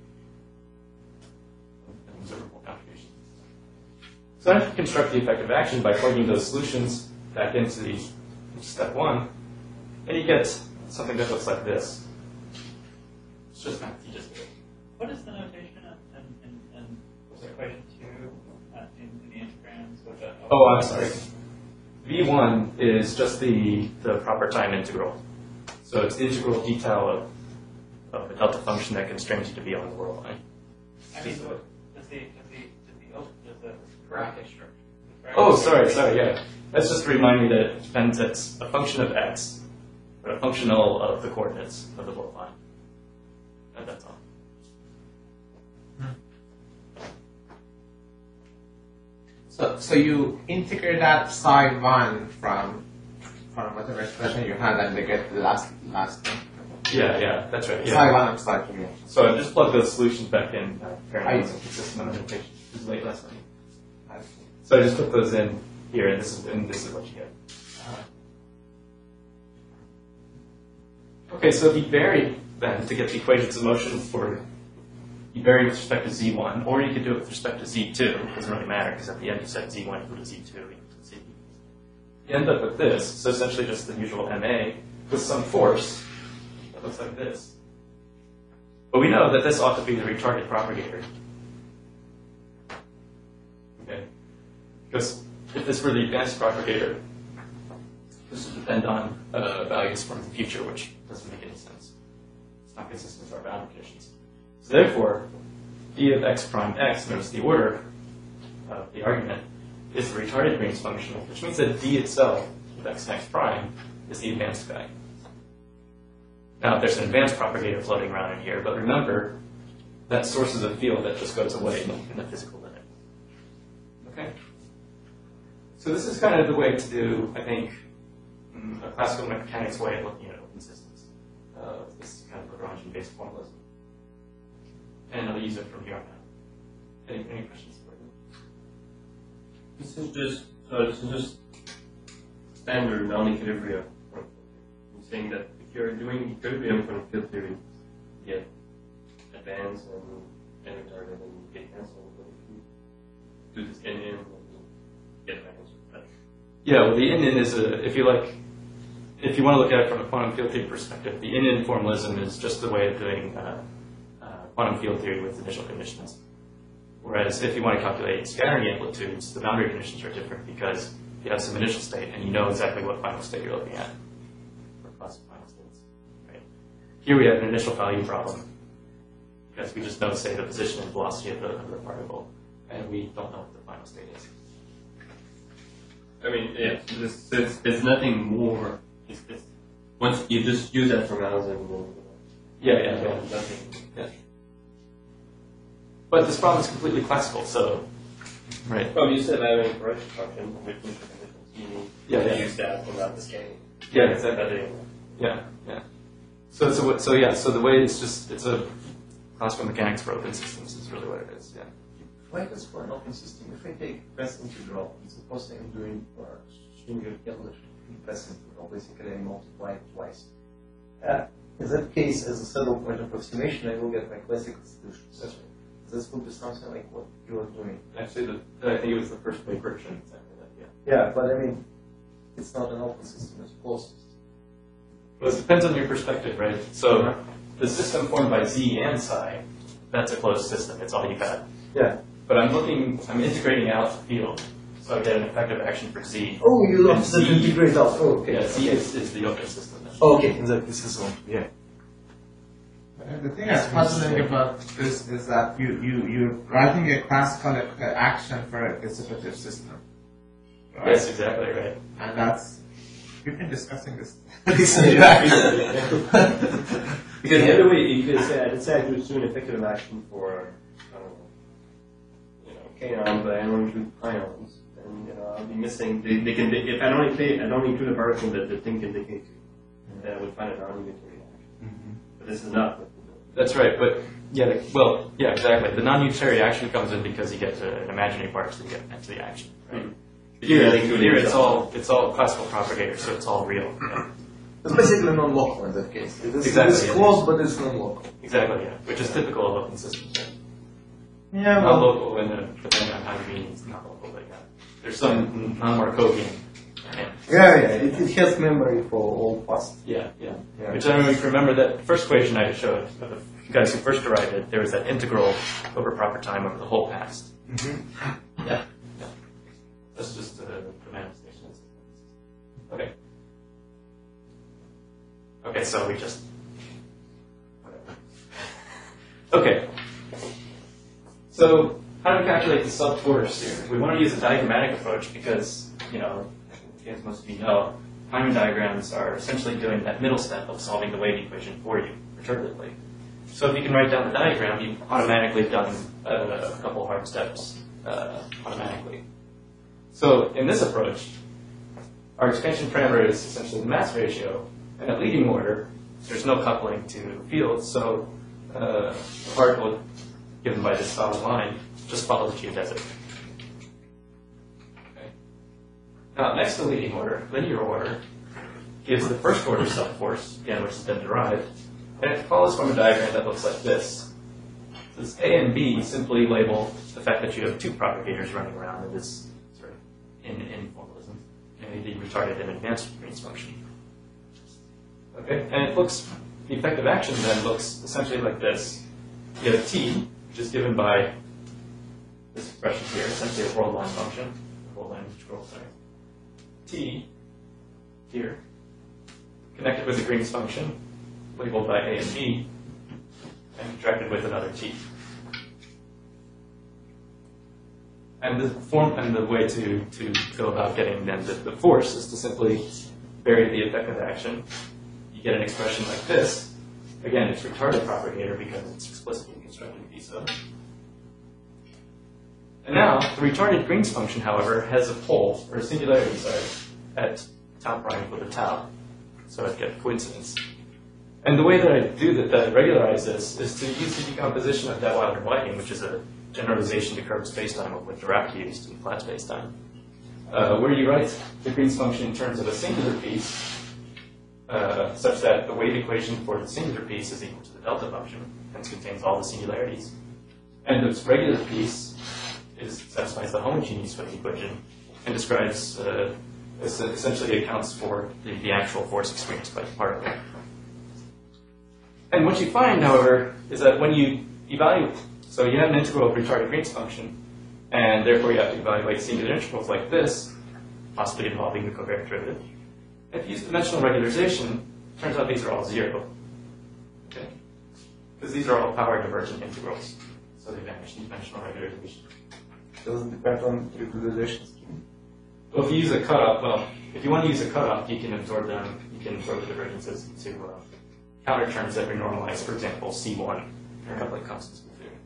An observable contribution. So I can construct the effective action by plugging those solutions back into step 1, and you get something that looks like this. It's just math, you just do it. What is the notation in equation 2 in the integrams? With the, Oh, I'm sorry. V1 is just the proper time integral. So it's the integral detail of a delta function that constrains you to be on the world line. I mean, does the bracket structure? Oh, sorry, yeah. That's just to remind me that it depends, it's a function of x, but a functional of the coordinates of the world line. And that's all. So you integrate that psi1 from whatever expression you had and they get the last thing. Yeah, that's right. Yeah. Psi1 and psi2. Yeah. So I just plugged those solutions back in. Apparently, it's consistent on the notation. It was late last night. I see. So I just put those in here, and this is what you get. Okay, so if you vary then to get the equations of motion you vary with respect to Z1, or you could do it with respect to Z2. It doesn't really matter because at the end you set Z1 equal to Z2 equal to Z. You end up with this. So essentially just the usual MA with some force that looks like this. But we know that this ought to be the retarded propagator. Okay. Because if this were the advanced propagator, this would depend on values from the future, which doesn't make any sense. It's not consistent with our boundary conditions. So therefore, d of x prime x, notice the order of the argument, is the retarded Green's function, which means that D itself, with x and x prime, is the advanced guy. Now, there's an advanced propagator floating around in here, but remember, that source is a field that just goes away in the physical limit. Okay? So this is kind of the way to do, I think, a classical mechanics way of looking at open systems. This kind of Lagrangian-based formalism. And I'll use it from here on out. Any questions for you? This is just standard non-equilibrium. You're saying that if you're doing equilibrium for the field theory, you get advanced and retarded and get cancelled. But if you do this in, you get advanced. Yeah, well, the in is if you want to look at it from a quantum field theory perspective, the in formalism is just a way of doing quantum field theory with initial conditions. Whereas if you want to calculate scattering amplitudes, the boundary conditions are different because you have some initial state and you know exactly what final state you're looking at for classic final states. Right? Here we have an initial value problem because we just know, say, the position and velocity of the particle, and we don't know what the final state is. I mean, yeah, there's nothing more. It's once you just use that for rounds and Yeah. nothing. Yeah. But this problem is completely classical, so right. Well, you said having a correction function with initial conditions. You need to use that without the scaling. Yeah, exactly. Yeah. So the way it's a classical mechanics for open systems is really what it is. Yeah. Like this for an open system, if I take best integral, suppose I'm doing for string calculation best integral, basically I multiply it twice. In that case, as a saddle point approximation, I will get my classical solutions. That's right. This would be something like what you are doing. Actually, I think it was the first wave version. Exactly that. Yeah, but I mean, it's not an open system; it's a closed system. Well, it depends on your perspective, right? So the system formed by Z and psi, that's a closed system. It's all you got. Yeah. But I'm integrating out the field, so I get an effective action for Z. Oh, you love Z. to integrate out. Oh, okay. Yeah, Z is the open system. Okay, in that case, this one. Yeah. The thing that's puzzling about this is that you're writing a classical action for a dissipative system. Right? Yes, exactly right. And we've been discussing this Because the other way you could say, let's say I do an effective action for, kaons, but I don't include ions, and I'll be missing. They can. If I don't include a particle that the thing can decay to, then I would find a non-unitary action. But this is not. That's right, but exactly. The non-unitary action comes in because you get to an imaginary particle to get to the action. Right? Here it's all classical propagator, so it's all real. Yeah. It's basically non-local in that case. Exactly, It's closed, but it's non-local. Exactly, yeah. Which is typical of open systems. Right? Yeah, Not local, depending on how you mean it's not local, but yeah. There's some non-Markovian. It has memory for all past. Yeah. Which I don't know if you remember that first equation I showed of the guys who first derived it, there was that integral over proper time over the whole past. Mm-hmm. Yeah. That's just the manifestation. Okay. Okay, so we just... whatever. Okay. So, how do we calculate the sub-torus here? We want to use a diagrammatic approach because, as most of you know, Feynman diagrams are essentially doing that middle step of solving the wave equation for you, perturbatively. So if you can write down the diagram, you've automatically done a couple hard steps automatically. So in this approach, our expansion parameter is essentially the mass ratio, and at leading order, there's no coupling to fields, so the particle given by this solid line just follows the geodesic. Now, next to leading order, linear order, gives the first order subforce, again, which has been derived, and it follows from a diagram that looks like this. This A and B simply label the fact that you have two propagators running around in this sort of in formalism, namely the retarded and advanced Green's function. Okay, and the effective action then looks essentially like this. You have T, which is given by this expression here, essentially a world line function, world line integral, sorry. T, here, connected with the Green's function, labeled by A and B, and contracted with another T. And the way to go about getting then the force is to simply vary the effective action. You get an expression like this. Again, it's retarded propagator because it's explicitly constructed to be so. And now, the retarded Green's function, however, has a pole, or a singularity, sorry, at tau prime equal to tau. So I'd get coincidence. And the way that I do that I regularize this is to use the decomposition of Detweiler-Whiting, which is a generalization to curved spacetime of what Dirac used in flat spacetime, where you write the Green's function in terms of a singular piece, such that the wave equation for the singular piece is equal to the delta function, hence contains all the singularities. And this regular piece satisfies the homogeneous wave equation and describes, essentially accounts for the actual force experienced by the particle. And what you find, however, is that when you evaluate, so you have an integral of retarded Green's function, and therefore you have to evaluate singular integrals like this, possibly involving the covariant derivative. If you use dimensional regularization, it turns out these are all zero. Okay? Because these are all power divergent integrals, so they vanish in dimensional regularization. Does it depend on the regularization scheme? Well, if you use a cutoff, if you want to use a cutoff, you can absorb them, you can absorb the divergences to counter terms that renormalize, for example, C1, or have like constants with theory.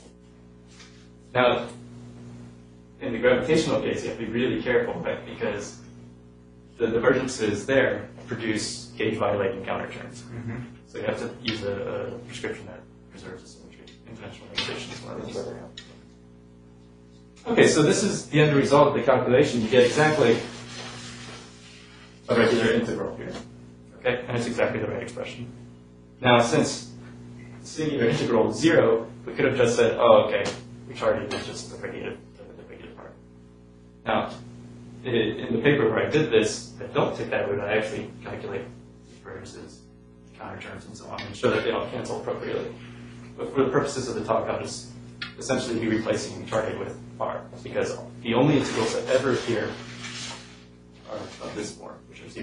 Now, in the gravitational case, you have to be really careful, right? Because the divergences there produce gauge-violating counter terms. Mm-hmm. So you have to use a prescription that preserves the symmetry. Interdimensional regularization is one of these. Okay, so this is the end result of the calculation. You get exactly a regular integral here. Okay, and it's exactly the right expression. Now, since singular integral is 0, we could have just said, oh, okay, retarded is just the regular part. Now, in the paper where I did this, I don't take that route. I actually calculate divergences, counter terms, and so on, and show that they all cancel appropriately. But for the purposes of the talk, I'll just essentially be replacing retarded with R, because the only integrals that ever appear are of this form, which are 0.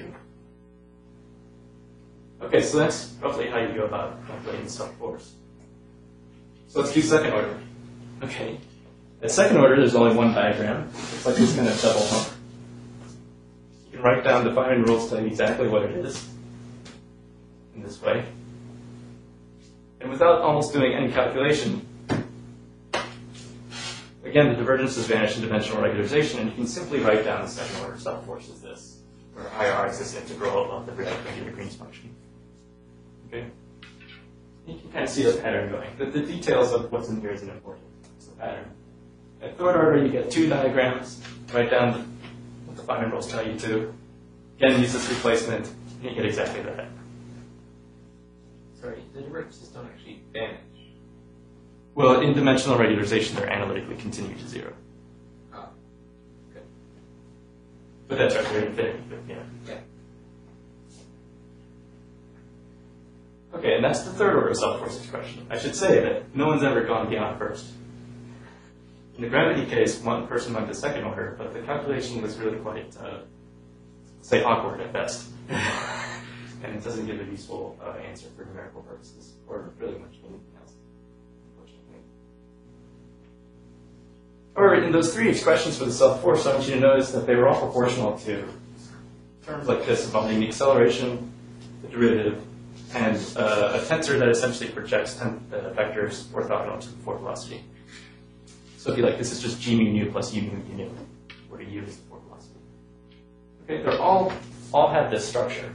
Okay, so that's roughly how you go about calculating the self-force. So let's do second order. Okay. At second order, there's only one diagram. It's like this kind of double hump. You can write down the Feynman rules, tell you exactly what it is in this way. And without almost doing any calculation, again, the divergences vanish in dimensional regularization, and you can simply write down the second order self-force as this, where IR is this integral of the regular Green's function. Okay? You can kind of see the pattern going. The details of what's in here isn't important. It's the pattern. At third order, you get two diagrams. Write down what the Feynman rules tell you to. Again, use this replacement, and you get exactly that. Sorry, the divergences don't actually vanish. Well, in dimensional regularization, they're analytically continued to 0. Oh, good. But that's right, they're infinity, but yeah. Yeah. Okay, and that's the third order self-force expression. I should say that no one's ever gone beyond first. In the gravity case, one person went to second order, but the calculation was really quite, say, awkward at best. And it doesn't give a useful answer for numerical purposes, or really much anything else, unfortunately. However, in those three expressions for the self-force, I want you to notice that they were all proportional to terms like this involving the acceleration, the derivative, and a tensor that essentially projects vectors orthogonal to the forward velocity. So if you like, this is just g mu nu plus u mu u nu, where u is the forward velocity. Okay, they're all have this structure.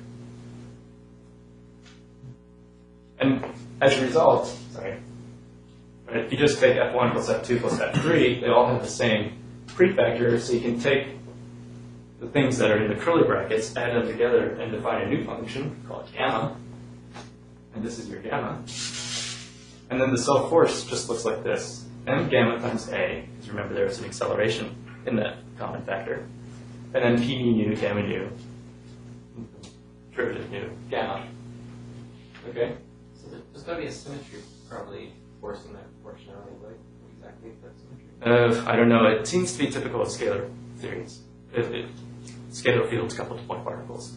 And as a result, if you just take f1 plus f2 plus f3, they all have the same prefactor, so you can take the things that are in the curly brackets, add them together, and define a new function, call it gamma. And this is your gamma. And then the self-force just looks like this. M gamma times A, because remember there is an acceleration in that common factor. And then P mu nu, gamma nu, derivative nu, gamma. Okay? So there's got to be a symmetry probably forcing that proportionality, like exactly that symmetry. I don't know. It seems to be typical of scalar theories. Scalar fields coupled to point particles.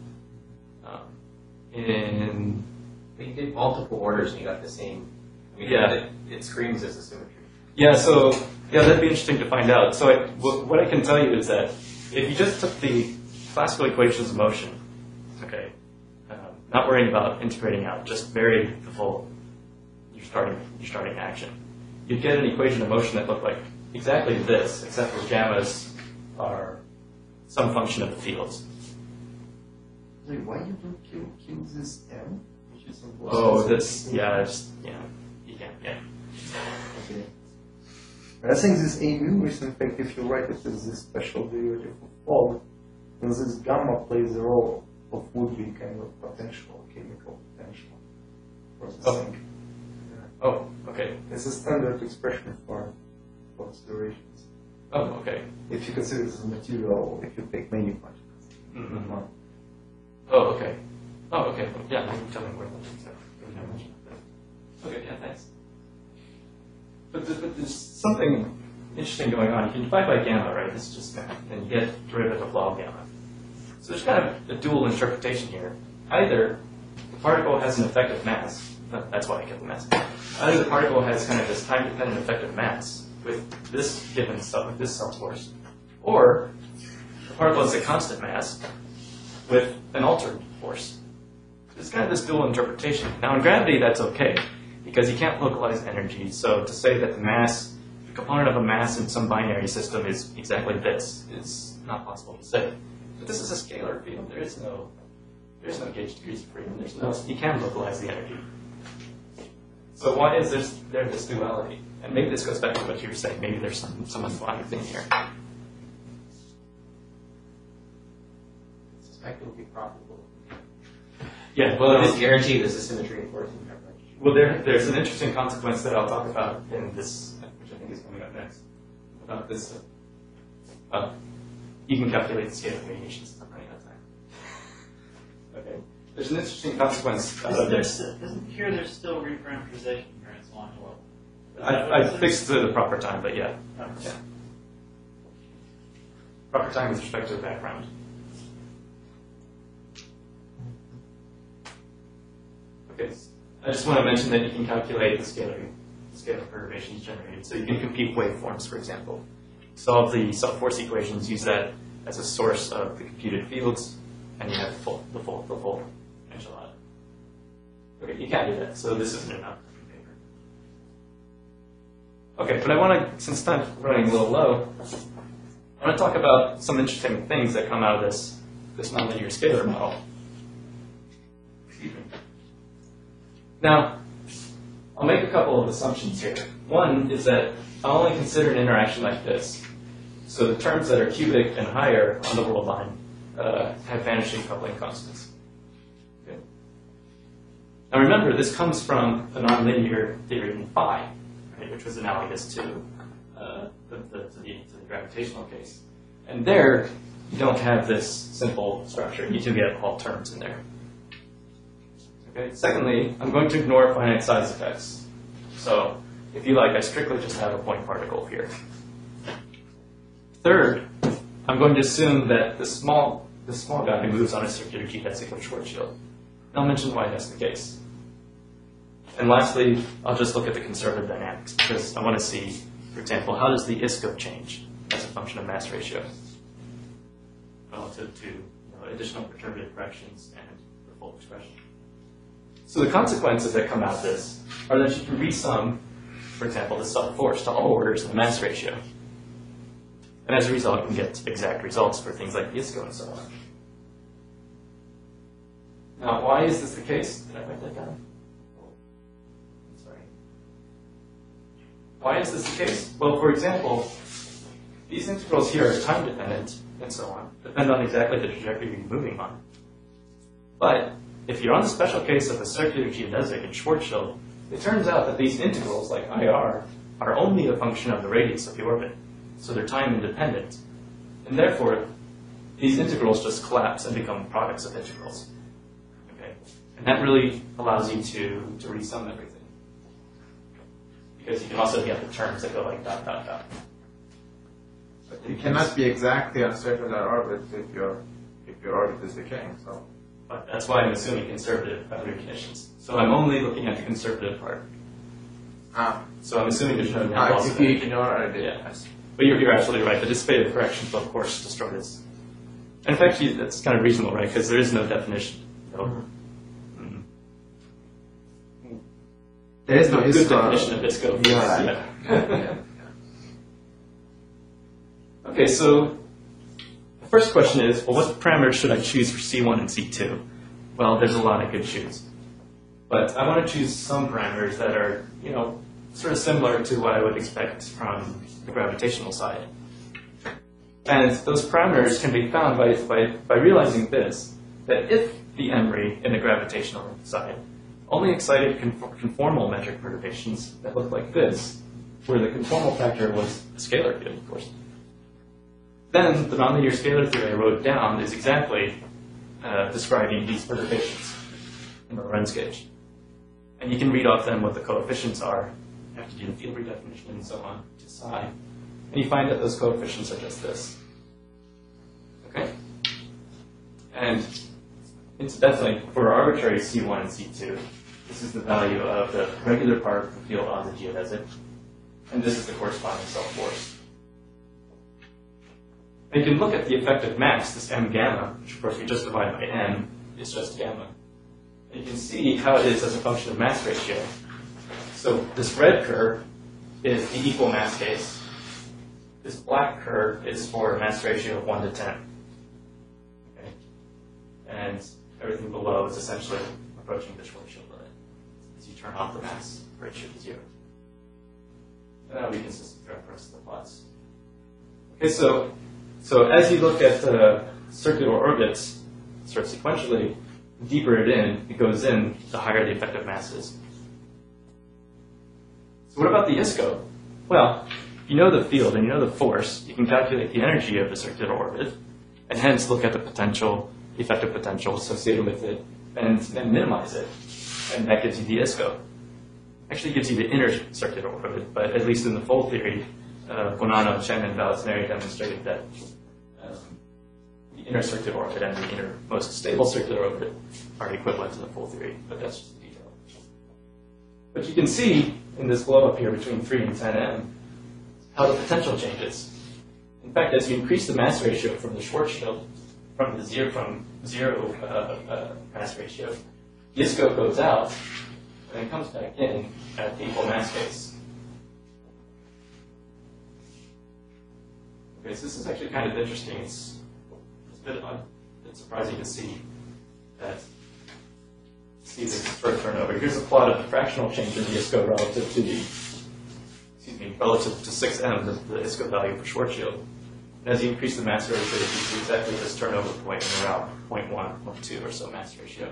But you did multiple orders and you got the same. I mean, yeah. It screams as a symmetry. Yeah, so Yeah, that'd be interesting to find out. So what I can tell you is that if you just took the classical equations of motion, okay, not worrying about integrating out, just vary the full, your starting action, you'd get an equation of motion that looked like exactly this, except for gammas are some function of the fields. Sorry, why you don't kill this M? Which is on both Oh, sides? this, yeah, just, yeah, you can't, yeah. Okay. I think this A mu is, in fact, if you write it as this special derivative of fog, then this gamma plays the role of would be kind of potential, chemical potential for the Oh. thing. Oh, okay. It's a standard expression for considerations. Oh, okay. If you consider this a material, if you take many particles. Mhm. One. Oh, okay. Oh, okay. Yeah, you can tell me where that is. Okay, yeah, thanks. But there's something interesting going on. You can divide by gamma, right? This is just math, and you get derivative of log gamma. So there's kind of a dual interpretation here. Either the particle has an effective mass, that's why I get the mass. Either the particle has kind of this time-dependent effective mass with this given with this self-force, or the particle has a constant mass with an altered force. It's kind of this dual interpretation. Now in gravity, that's okay, because you can't localize energy. So to say that the mass, the component of a mass in some binary system is exactly this is not possible to say. But this is a scalar field. There's no gauge degrees of freedom. You can localize the energy. So why is there this duality? And maybe this goes back to what you were saying. Maybe there's some undefined thing here. I suspect it will be profitable. Yeah, well, This guarantee this is symmetry enforcing coverage. well, there's an interesting consequence that I'll talk about in this, which I think is coming up next. About this. You can calculate the scale of radiations. I'm running out of time. Okay. There's an interesting consequence. Isn't there's still reparameterization here in Solana level? I fixed the proper time, but yeah. Okay. Yeah. Proper time with respect to the background. Okay. I just want to mention that you can calculate the scalar perturbations generated. So you can compute waveforms, for example. Solve the self-force equations, use that as a source of the computed fields, and you have the full enchilada. Okay, you can't do that, so this isn't enough for paper. Okay, but I want to, since time's running a little low, I want to talk about some interesting things that come out of this nonlinear scalar model. Excuse me. Now, I'll make a couple of assumptions here. One is that I'll only consider an interaction like this. So the terms that are cubic and higher on the world line have vanishing coupling constants. Okay. Now remember, this comes from a nonlinear theory in phi, right, which was analogous to the gravitational case. And there, you don't have this simple structure. You do get all terms in there. Okay. Secondly, I'm going to ignore finite size effects. So if you like, I strictly just have a point particle here. Third, I'm going to assume that this small guy moves on a circular geodesic of Schwarzschild. And I'll mention why that's the case. And lastly, I'll just look at the conservative dynamics, because I want to see, for example, how does the ISCO change as a function of mass ratio relative to additional perturbative corrections and the full expression. So the consequences that come out of this are that you can resum, for example, the self-force to all orders in the mass ratio. And as a result, you can get exact results for things like the ISCO and so on. Now, why is this the case? Did I write that down? Sorry. Why is this the case? Well, for example, these integrals here are time dependent and so on, depend on exactly the trajectory you're moving on. But if you're on the special case of a circular geodesic in Schwarzschild, it turns out that these integrals, like IR, are only a function of the radius of the orbit. So they're time independent. And therefore, these integrals just collapse and become products of integrals. Okay? And that really allows you to resum everything. Because you can also get the terms that go like dot, dot, dot. But you cannot be exactly on a circular orbit if your orbit is decaying. So. But that's why I'm assuming conservative boundary conditions. So I'm only looking at the conservative part. So I'm assuming there's no net loss if of you energy. ignore it, Yeah. But you're absolutely right. The dissipative correction will, of course, destroy this. And in fact, that's kind of reasonable, right? Because there is no definition. So, there is no good ISCO. definition of ISCO. Yeah. Yeah. Okay, so the first question is, well, what parameters should I choose for C1 and C2? Well, there's a lot I could choose. But I want to choose some parameters that are, sort of similar to what I would expect from the gravitational side. And those parameters can be found by realizing this, that if the emery in the gravitational side only excited conformal metric perturbations that look like this, where the conformal factor was a scalar field, of course, then the nonlinear scalar theory I wrote down is exactly describing these perturbations in the Lorentz gauge. And you can read off then what the coefficients are, after you do the field redefinition and so on, to psi. And you find that those coefficients are just this. Okay? And incidentally, for arbitrary C1 and C2, this is the value of the regular part of the field on the geodesic, and this is the corresponding self-force. And you can look at the effective mass, this m gamma, which of course we just divide by n, is just gamma. And you can see how it is as a function of mass ratio. So this red curve is the equal mass case. This black curve is for a mass ratio of 1 to 10. Okay? And everything below is essentially approaching the Schwarzschild limit as you turn off the mass ratio to 0. And that will be consistent throughout the rest of the plots. Okay, so as you look at circular orbits, sort of sequentially, the deeper it goes in, the higher the effective mass is. So what about the ISCO? Well, if you know the field and you know the force, you can calculate the energy of the circular orbit, and hence look at the potential, the effective potential associated with it, and minimize it. And that gives you the ISCO. Actually gives you the inner circular orbit, but at least in the fold theory, Bonanno, Chen, and Vallisneri demonstrated that the inner circular orbit and the innermost stable circular orbit are equivalent to the fold theory, but that's just a detail. But you can see in this glow up here between 3 and 10m how the potential changes. In fact, as you increase the mass ratio from the Schwarzschild, from zero mass ratio, the ISCO goes out and it comes back in at the equal mass case. Okay, so this is actually kind of interesting. It's a bit surprising to see this sort of turnover. Here's a plot of the fractional change in the ISCO relative to 6m, the ISCO value for Schwarzschild. And as you increase the mass ratio, you see exactly this turnover point in around 0.1, 0.2 or so mass ratio.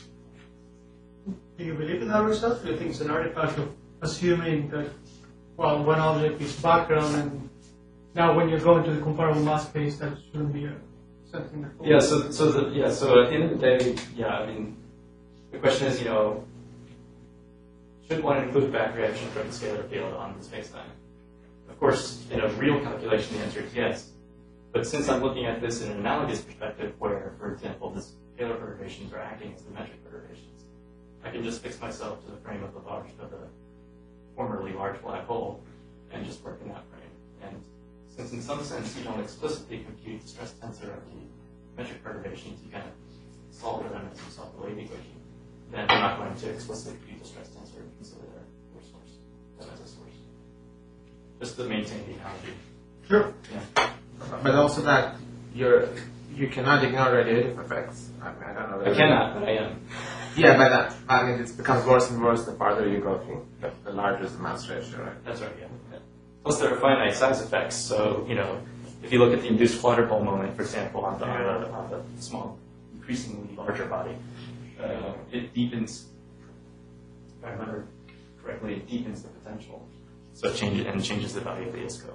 Do you believe in that result? Do you think it's an artifact of assuming that, well, one object is background, and now when you're going to the comparable mass case, that shouldn't be something that... Yeah, so at the end of the day, I mean, the question is, should one include back reaction from the scalar field on the spacetime? Of course, in a real calculation, the answer is yes. But since I'm looking at this in an analogous perspective where, for example, the scalar perturbations are acting as the metric perturbations, I can just fix myself to the frame of the formerly large black hole and just work in that frame. And since in some sense you don't explicitly compute the stress tensor of the metric perturbations, you kind of solve for them as you solve the wave equation, then I'm not going to explicitly compute the stress tensor and consider them as a source. Just to maintain the analogy. Sure. Yeah. But also that you cannot ignore radiative effects. I mean, I don't know. I cannot, but I am. Yeah, but it becomes worse and worse the farther you go through. The larger the mass ratio, right? That's right, yeah. Plus there are finite size effects, so, if you look at the induced quadrupole moment, for example, on the small, increasingly larger body, it deepens, if I remember correctly, it deepens the potential. So it changes the value of the ISCO.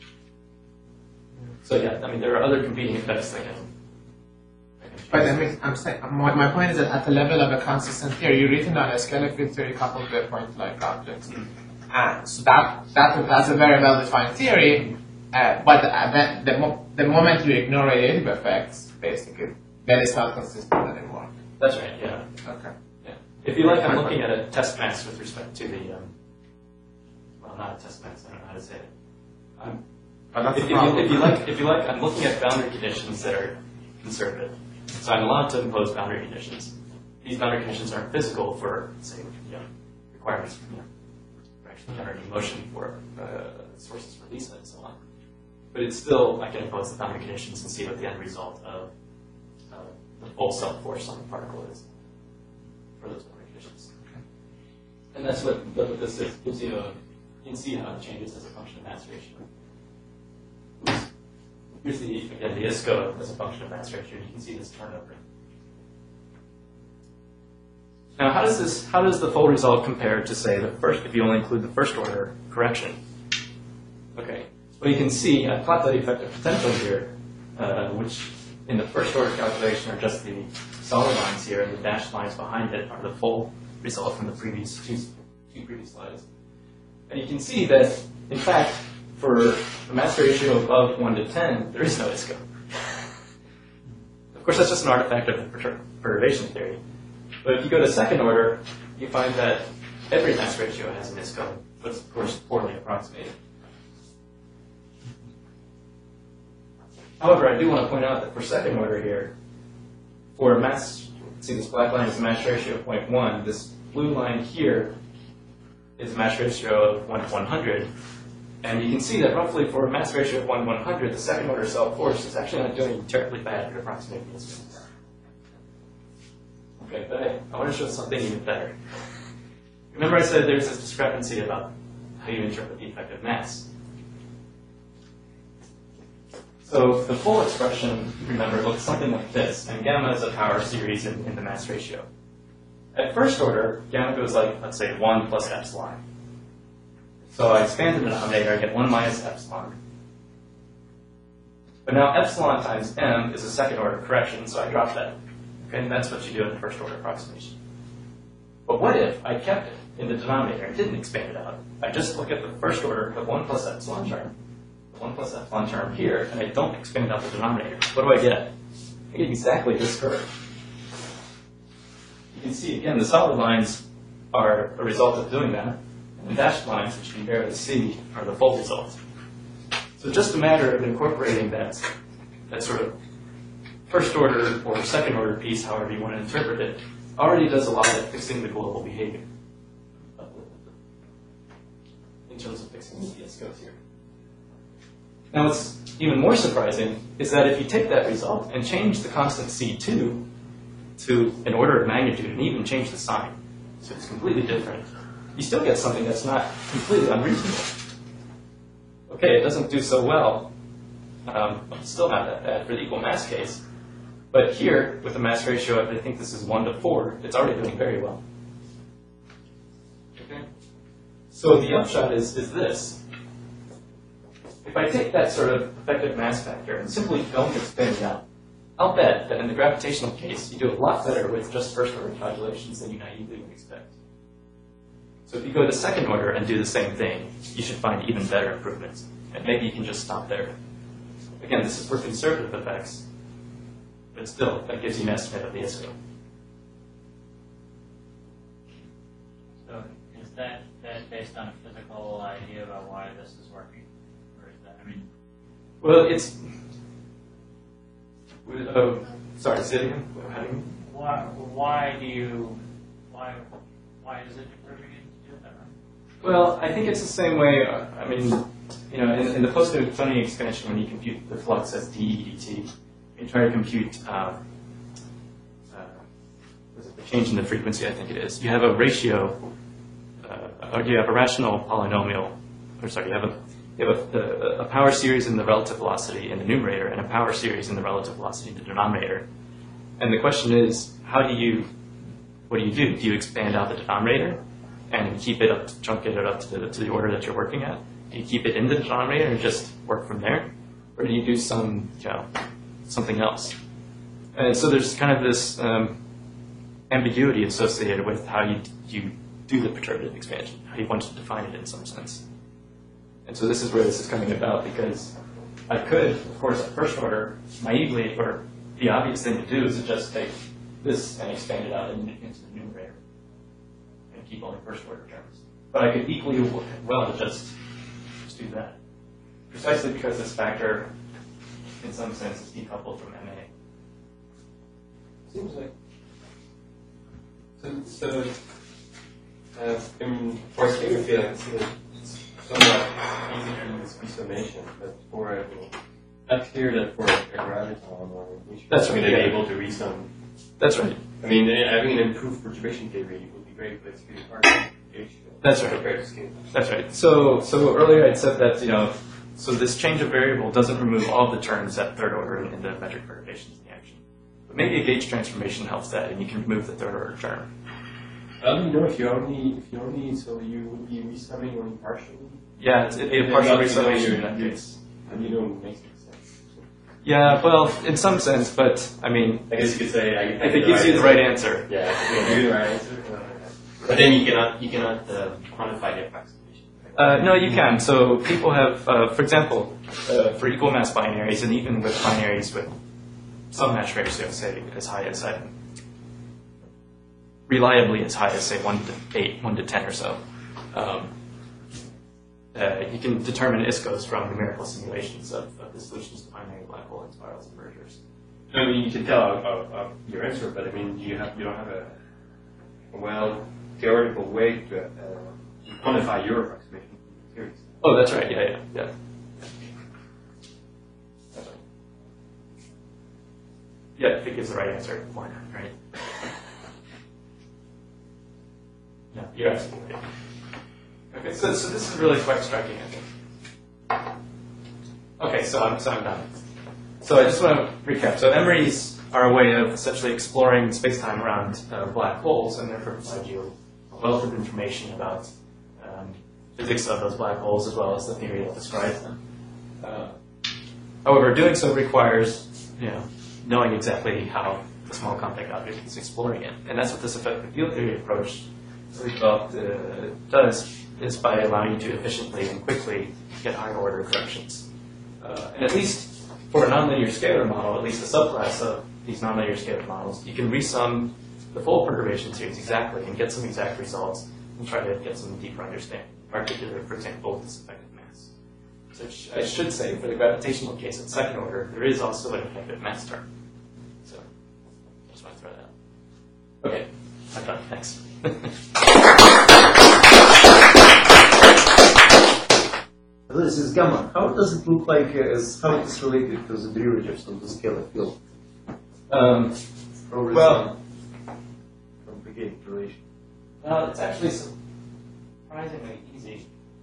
So yeah, I mean, there are other competing effects that can But I mean, I'm saying, my point is that at the level of a consistent theory, you've written down a scalar field theory coupled with point-like objects. So that's a very well-defined theory, but the moment you ignore radiative effects, basically, then it's not consistent anymore. That's right, yeah. Okay. Yeah. If you like, I'm looking at a test mass with respect to the well, not a test max, I don't know how to say it. But that's If the problem. you like, I'm looking at boundary conditions that are conservative. So I'm allowed to impose boundary conditions. These boundary conditions aren't physical for, say, requirements for actually generating motion for sources for Lisa and so on. But it's still, I can impose the boundary conditions and see what the end result of the full self-force on the particle is for those boundary conditions. And that's what this is. Gives you you can see how it changes as a function of mass ratio. Here's the ISCO as a function of mass ratio. You can see this turnover. Now, how does the full result compare to, say, the first, if you only include the first order correction? Okay, well, you can see I plot the effective potential here, which in the first order calculation are just the solid lines here, and the dashed lines behind it are the full result from the previous two previous slides. And you can see that, in fact, for the mass ratio above 1 to 10, there is no ISCO. Of course, that's just an artifact of the perturbation theory. But if you go to second order, you find that every mass ratio has an ISCO, but it's, of course, poorly approximated. However, I do want to point out that for second order here, for a mass, see this black line is a mass ratio of 0.1, this blue line here is a mass ratio of 1 to 100, and you can see that roughly for a mass ratio of 1 to 100, the second order self-force is actually not doing terribly bad at approximating this. Okay, but I want to show something even better. Remember I said there's this discrepancy about how you interpret the effective mass. So the full expression, remember, looks something like this, and gamma is a power series in the mass ratio. At first order, gamma goes like, let's say, 1 plus epsilon. So I expand the denominator, I get 1 minus epsilon. But now epsilon times m is a second order correction, so I drop that. Okay, and that's what you do in the first order approximation. But what if I kept it in the denominator and didn't expand it out? I just look at the first order, the 1 plus epsilon term, the 1 plus epsilon term here, and I don't expand out the denominator. What do I get? I get exactly this curve. You can see, again, the solid lines are a result of doing that, and the dashed lines, which you can barely see, are the full result. So just a matter of incorporating that sort of first order or second order piece, however you want to interpret it, already does a lot of fixing the global behavior in terms of fixing the ISCOs here. Now what's even more surprising is that if you take that result and change the constant C2 to an order of magnitude and even change the sign, so it's completely different, you still get something that's not completely unreasonable. Okay, it doesn't do so well. It's still not that bad for the equal mass case. But here, with the mass ratio of, I think this is 1 to 4, it's already doing very well. Okay? So the upshot is this. If I take that sort of effective mass factor and simply don't expand it out, I'll bet that in the gravitational case, you do a lot better with just first order calculations than you naively would expect. So if you go to second order and do the same thing, you should find even better improvements. And maybe you can just stop there. Again, this is for conservative effects, but still, that gives you an estimate of the ISCO. So is that based on a physical idea about why this is working? Or is that, I mean... Well, it's... sorry, say it again. Why is it improving it to do it that way? Well, I think it's the same way, I mean, you know, in the post-Newtonian expansion, when you compute the flux as dE dt, you try to compute the change in the frequency, I think it is. You have a ratio, or you have a rational polynomial, or sorry, you have a power series in the relative velocity in the numerator and a power series in the relative velocity in the denominator. And the question is, what do you do? Do you expand out the denominator and keep it up, chunk it up to the order that you're working at? Do you keep it in the denominator and just work from there? Or do you do some, something else? And so there's kind of this ambiguity associated with how you do the perturbative expansion, how you want to define it in some sense. And so this is where this is coming about, because I could, of course, at first order, naively, or the obvious thing to do is to just take this and expand it out into the numerator and keep only first order terms. But I could equally well just do that. Precisely because this factor, in some sense, is decoupled from MA. Seems like. So for a scalar field, I can see that it's somewhat easy to do this summation, but for not clear that for a graviton or That's right, they're yeah. able to resum. That's right. I mean, having an improved perturbation theory would be great, but it's really hard to gauge. That's right. Compared to scalar. That's right. So earlier I'd said that, so this change of variable doesn't remove all the terms at third order in the metric perturbations in the action. But maybe a gauge transformation helps that, and you can remove the third order term. How do you know if you only, so you would be resumming only partially? Yeah, it's a partial resummation in that case. And you don't make sense. Yeah, well, in some sense, but I mean, I guess you could say if it gives you the right answer. Yeah, if you give you the right answer. But then you cannot quantify the approximation. No, you can. So people have, for example, for equal mass binaries, and even with binaries with some match ratio, say as high as reliably as high as say 1 to 8, 1 to 10 or so, you can determine ISCOs from numerical simulations of the solutions to binary black hole and spirals and mergers. I mean, you can tell your answer, but I mean, you don't have a theoretical way to quantify your approximation theories. Oh, that's right. Yeah. That's right. Yeah, if it gives the right answer, why not, right? Yeah, you're absolutely right. Okay, so this is really quite striking, I think. Okay, so I'm done. So I just want to recap. So MREs are a way of essentially exploring space-time around black holes, and therefore provide you a wealth of information about physics of those black holes as well as the theory that describes them. However, doing so requires knowing exactly how the small compact object is exploring it, and that's what this effective field theory approach that we developed does, is by allowing you to efficiently and quickly get higher order corrections. And at least for a nonlinear scalar model, at least a subclass of these nonlinear scalar models, you can resum the full perturbation series exactly and get some exact results and try to get some deeper understanding, particularly, for example, with this effective mass. So I should say, for the gravitational case at second order, there is also an effective mass term. So I just want to throw that out. Okay, I'm done. Thanks. So this is gamma. How does it look like how it is related to the derivatives of the scalar field? Probably well, some complicated relation. It's actually surprisingly easy.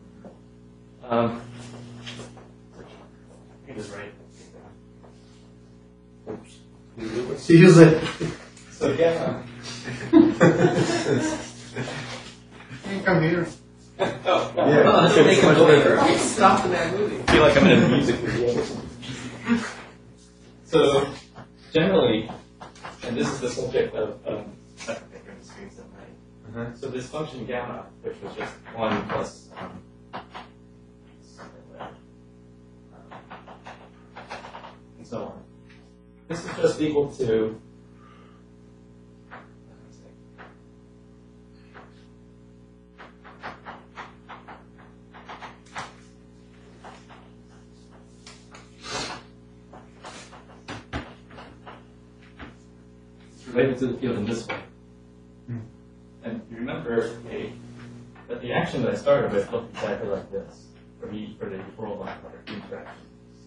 It is right. Oops. Use it. So gamma. You can come here. Oh, wow. Yeah. Oh, It's don't make much a better. movie. Stop the bad movie. I feel like I'm in a music video. So, generally, and this is the subject of second paper in the series, right? So this function gamma, which was just 1 plus and so on. This is just equal to related to the field in this way. And you remember that the action that I started with looked exactly like this for the world line product interaction.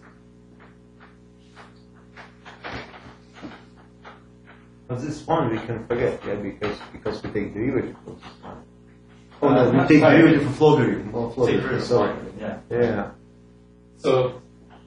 But this one we can forget, yeah, because we take derivative of this one. Oh no, we take derivative of logarithm. Of Take logarithm. derivative So of logarithm, yeah. yeah. So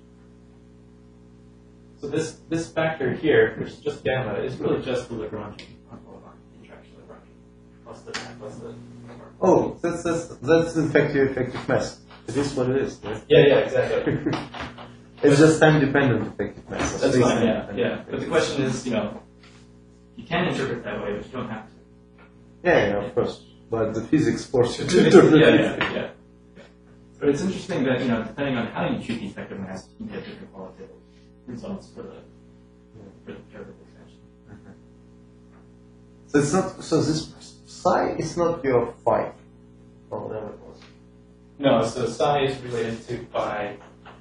this factor here, which is just gamma, is really just the Lagrangian interaction Lagrangian plus the. Oh, that's in fact your effective mass. It is what it is. Yeah? Yeah, exactly. It's just time dependent effective mass. That's Space fine, time yeah. dependent. But the question is, you can interpret that way, but you don't have to. Yeah, of course. But the physics force you to interpret it. Yeah. But it's interesting that, depending on how you treat the effective mass, you can get different qualitative results for the observable extension. So it's not. So this psi is not your phi. Oh, then it was. No, so psi is related to phi.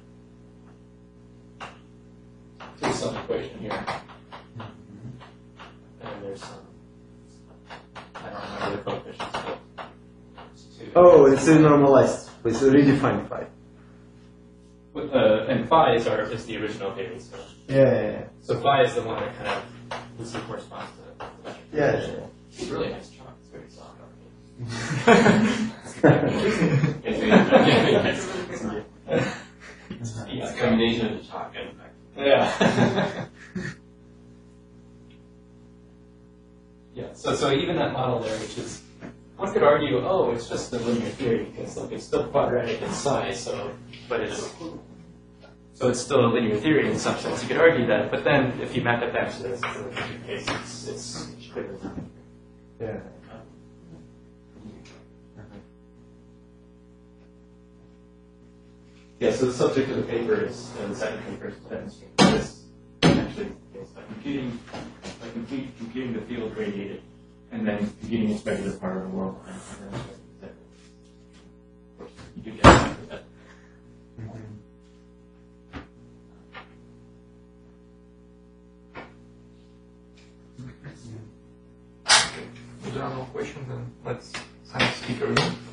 There's some equation here. And there's some, I don't remember the coefficients, but it's two. Oh, it's a normalized. It's a redefined phi. And phi is the original theory, so. Yeah. So phi is the one that kind of loosely corresponds to the metric. Yeah. It's really nice chalk. It's very soft. It's a combination of the chalk and effect. Yeah. Yeah. So even that model there, which is, one could argue, oh, it's just a linear theory because look, it's still quadratic in size, so it's still a linear theory in some sense. You could argue that, but then if you map it back to this case, it's clearly not. Yeah. Yeah, so the subject of the paper is, the second paper is demonstrating this actually is by computing the field radiated and then computing its regular part of the world. And then of course, you do get that. If there are no questions, then let's sign speaker room.